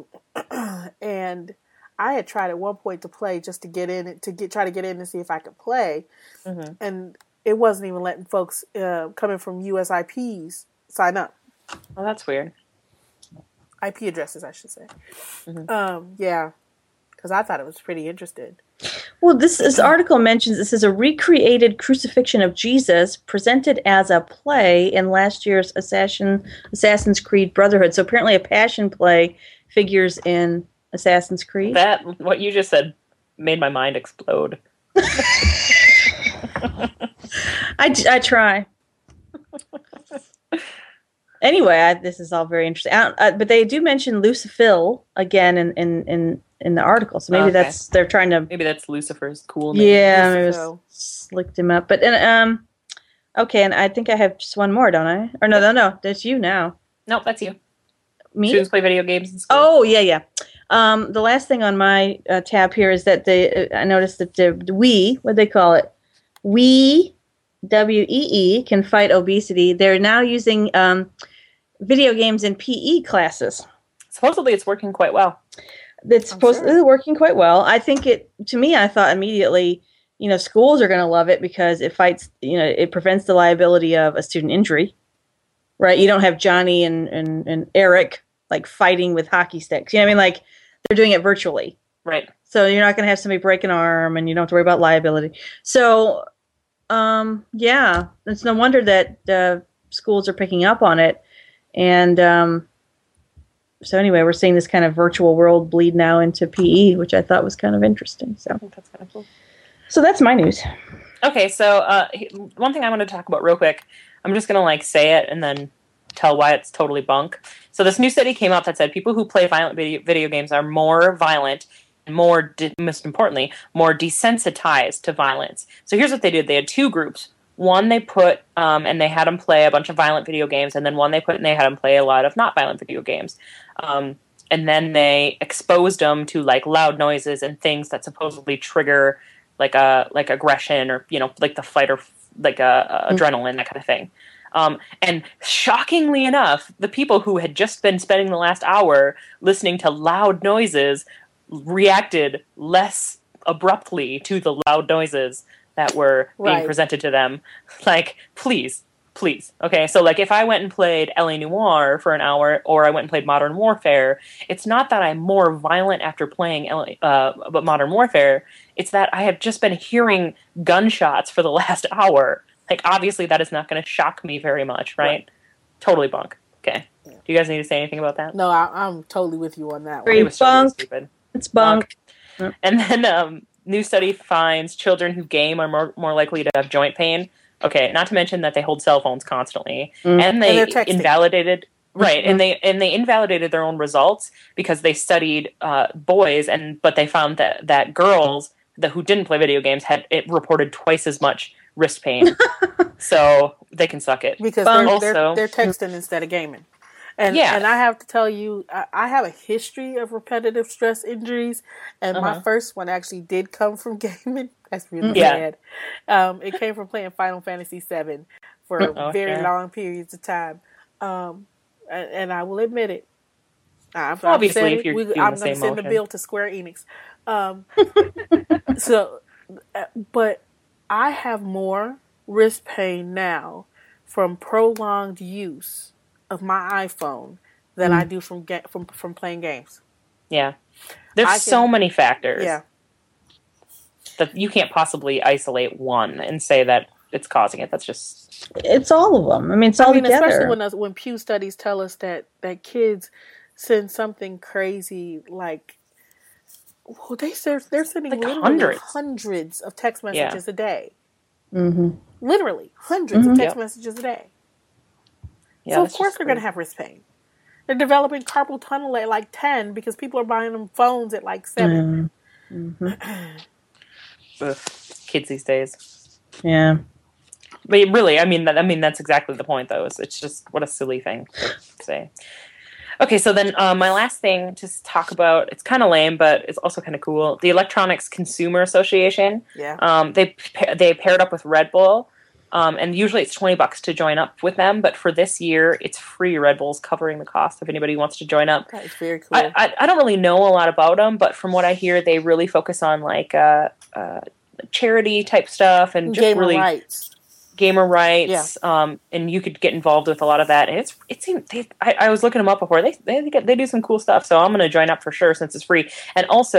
I had tried at one point to play just to get in try to get in and see if I could play, and it wasn't even letting folks coming from US IPs sign up. Oh, that's weird. IP addresses, I should say. Yeah, because I thought it was pretty interesting. Well, this article mentions this is a recreated crucifixion of Jesus presented as a play in last year's Assassin's Creed Brotherhood. So apparently a passion play figures in Assassin's Creed. What you just said made my mind explode. I try. Anyway, this is all very interesting. But they do mention Lucifer again in the article, so maybe they're trying to. Maybe that's Lucifer's cool name. Yeah, maybe slicked him up. But okay, and I think I have just one more, don't I? Or no, that's you now. Nope, that's you. Me? Students play video games in school. Oh yeah. The last thing on my tab here is that I noticed that the Wii, what do they call it? Wii, WEE, can fight obesity. They're now using video games in PE classes. Supposedly it's working quite well. It's supposedly working quite well. I think I thought immediately, schools are going to love it because it fights, it prevents the liability of a student injury, right? You don't have Johnny and Eric like fighting with hockey sticks. You know what I mean? Like they're doing it virtually. Right. So you're not going to have somebody break an arm and you don't have to worry about liability. So, it's no wonder that schools are picking up on it. And so anyway, we're seeing this kind of virtual world bleed now into PE, which I thought was kind of interesting. So I think that's kind of cool. So that's my news. Okay, so one thing I want to talk about real quick, I'm just going to say it and then tell why it's totally bunk. So this new study came out that said people who play violent video games are more violent and most importantly, more desensitized to violence. So here's what they did. They had two groups. One they put and they had them play a bunch of violent video games, and then one they put and they had them play a lot of not violent video games. And then they exposed them to loud noises and things that supposedly trigger like aggression or like the fight or adrenaline, that kind of thing. And shockingly enough, the people who had just been spending the last hour listening to loud noises reacted less abruptly to the loud noises that were being presented to them. Please. Okay, so if I went and played L.A. Noire for an hour, or I went and played Modern Warfare, it's not that I'm more violent after playing Modern Warfare. It's that I have just been hearing gunshots for the last hour. Obviously that is not going to shock me very much, right? Totally bunk. Okay. Do you guys need to say anything about that? No, I'm totally with you on that one. Very bunk. Totally stupid. It's bunk. And then new study finds children who game are more likely to have joint pain. Okay, not to mention that they hold cell phones constantly, and they invalidated and they invalidated their own results because they studied boys, but they found that girls who didn't play video games it reported twice as much wrist pain. So they can suck it because they're texting instead of gaming. And I have to tell you, I have a history of repetitive stress injuries, and my first one actually did come from gaming. That's really bad. It came from playing Final Fantasy VII for very long periods of time. And I will admit it. Obviously, if you're doing I'm the same going to send motion. the bill to Square Enix. But I have more wrist pain now from prolonged use of my iPhone than I do from playing games. Yeah. There's so many factors. Yeah. That you can't possibly isolate one and say that it's causing it. That's just... It's all of them. I mean, it's all together. Especially when Pew studies tell us that kids send something crazy they're sending literally hundreds of text messages a day. Mm-hmm. Literally hundreds of text messages a day. Yeah, so of course they're going to have wrist pain. They're developing carpal tunnel at 10 because people are buying them phones at 7. Mm-hmm. Ugh, kids these days. Yeah. But really, I mean that's exactly the point, though. It's just what a silly thing to say. Okay, so then my last thing to talk about, it's kind of lame, but it's also kind of cool. The Electronics Consumer Association. Yeah. They paired up with Red Bull, and usually it's $20 to join up with them, but for this year, it's free. Red Bull's covering the cost if anybody wants to join up. That is very cool. I don't really know a lot about them, but from what I hear, they really focus on charity type stuff and just gamer really rights. Gamer rights, and you could get involved with a lot of that. And I was looking them up before. They do some cool stuff, so I'm going to join up for sure since it's free. And also,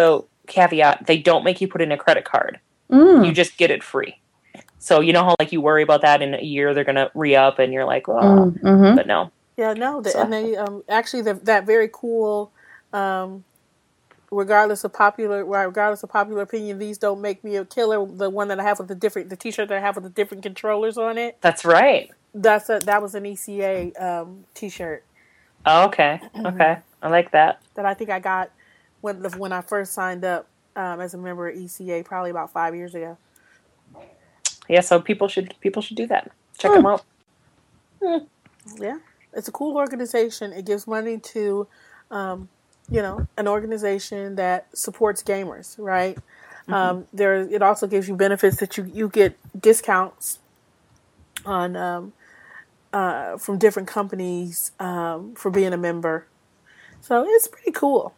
caveat, they don't make you put in a credit card. Mm. You just get it free. So you know how like you worry about that in a year they're gonna re-up and you're like, oh, but no. Yeah, no, and they actually that very cool. Regardless of popular opinion, these don't make me a killer. The one that I have with the T-shirt that I have with the different controllers on it. That's right. That was an ECA T-shirt. Oh, okay, okay, I like that. That I think I got when I first signed up as a member of ECA, probably about 5 years ago. Yeah, so people should do that. Check them out. Yeah, it's a cool organization. It gives money to, an organization that supports gamers, right? It also gives you benefits that you get discounts on from different companies for being a member. So it's pretty cool.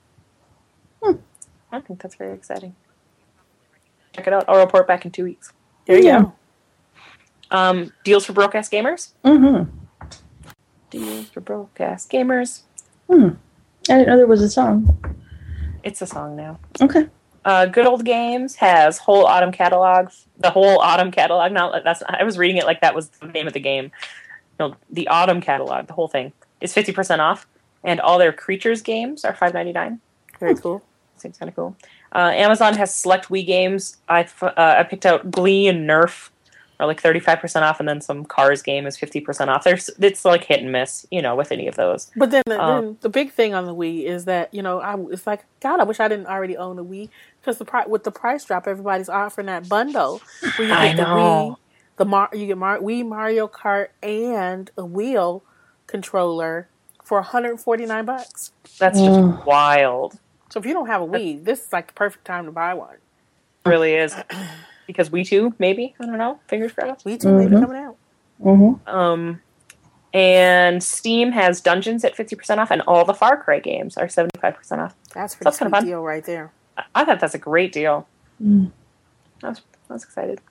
I think that's very exciting. Check it out. I'll report back in 2 weeks. There you go. Deals for broke-ass gamers? Mm-hmm. Deals for broke-ass gamers. I didn't know there was a song. It's a song now. Okay. Good Old Games has whole autumn catalog. The whole autumn catalog. Now I was reading it like that was the name of the game. No, the autumn catalog, the whole thing, is 50% off, and all their Creatures games are $5.99. Very cool. Seems kind of cool. Amazon has select Wii games. I picked out Glee and Nerf are like 35% off, and then some Cars game is 50% off. It's like hit and miss, with any of those. But then the big thing on the Wii is that it's like, God, I wish I didn't already own a Wii, because with the price drop, everybody's offering that bundle where you get the Wii, you get Wii Mario Kart and a wheel controller for $149. That's just wild. So if you don't have a Wii, this is like the perfect time to buy one. It really is. Because Wii 2, maybe? I don't know. Fingers crossed. Wii 2 maybe coming out. And Steam has Dungeons at 50% off, and all the Far Cry games are 75% off. That's a pretty sweet deal right there. I thought that's a great deal. I was excited.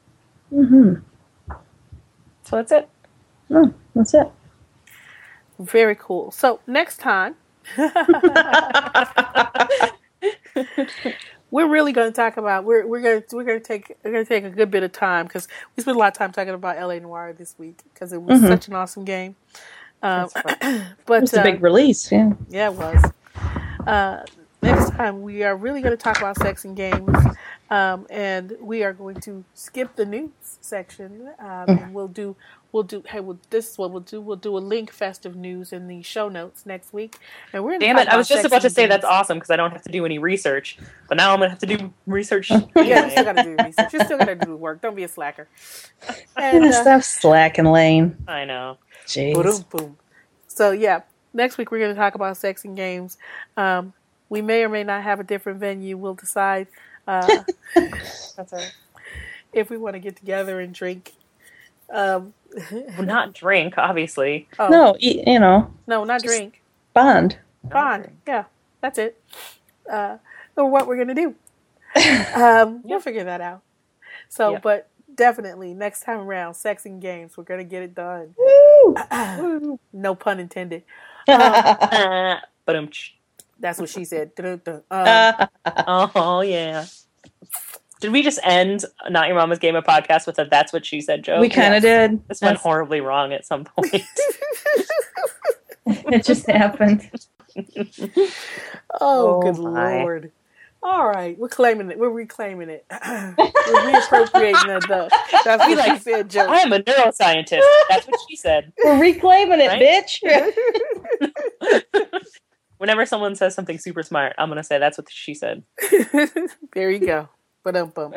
So that's it. Oh, that's it. Very cool. So next time, we're really going to talk about we're going to take a good bit of time, because we spent a lot of time talking about LA Noire this week because it was such an awesome game. But it was a big release. Yeah, it was. Next time we are really going to talk about sex and games, and we are going to skip the news section, and this is what we'll do. We'll do a link festive news in the show notes next week. And we're Damn it! I was just about to say that's awesome because I don't have to do any research, but now I'm gonna have to do research. Yeah, you still gotta do research. You still gotta do the work. Don't be a slacker. And stop slacking, Lane. I know. Jeez. Boom. So yeah, next week we're gonna talk about sex and games. We may or may not have a different venue. We'll decide. That's all right. If we want to get together and drink. Well, not drink, obviously. Oh. No, No, not drink. Bond. Yeah, that's it. Or what we're gonna do. We'll figure that out. So, but definitely next time around, sex and games, we're gonna get it done. No pun intended. That's what she said. Oh yeah. Did we just end Not Your Mama's Gamer podcast with a "That's what she said" joke? We kind of did. This went horribly wrong at some point. It just happened. Oh, good Lord. All right. We're claiming it. We're reclaiming it. We're reappropriating the "That's what she said" joke. I am a neuroscientist. That's what she said. We're reclaiming it, bitch. Whenever someone says something super smart, I'm going to say, "That's what she said." There you go. Ba-dum-bum.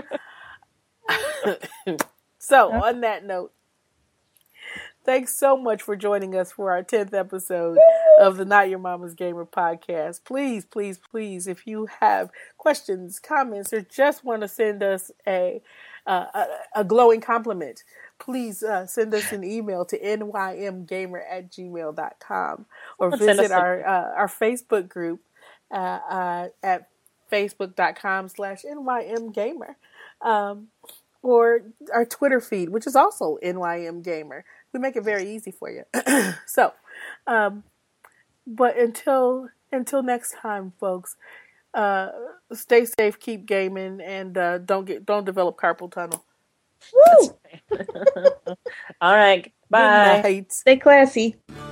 So, on that note, thanks so much for joining us for our 10th episode of the Not Your Mama's Gamer podcast. Please, please, please, if you have questions, comments, or just want to send us a glowing compliment, please send us an email to nymgamer@gmail.com or visit our Facebook group at facebook.com/nymgamer, or our Twitter feed, which is also nymgamer. We make it very easy for you. So, but until next time, folks, Stay safe, keep gaming, and don't develop carpal tunnel. Woo! All right. Bye. Good night. Stay classy.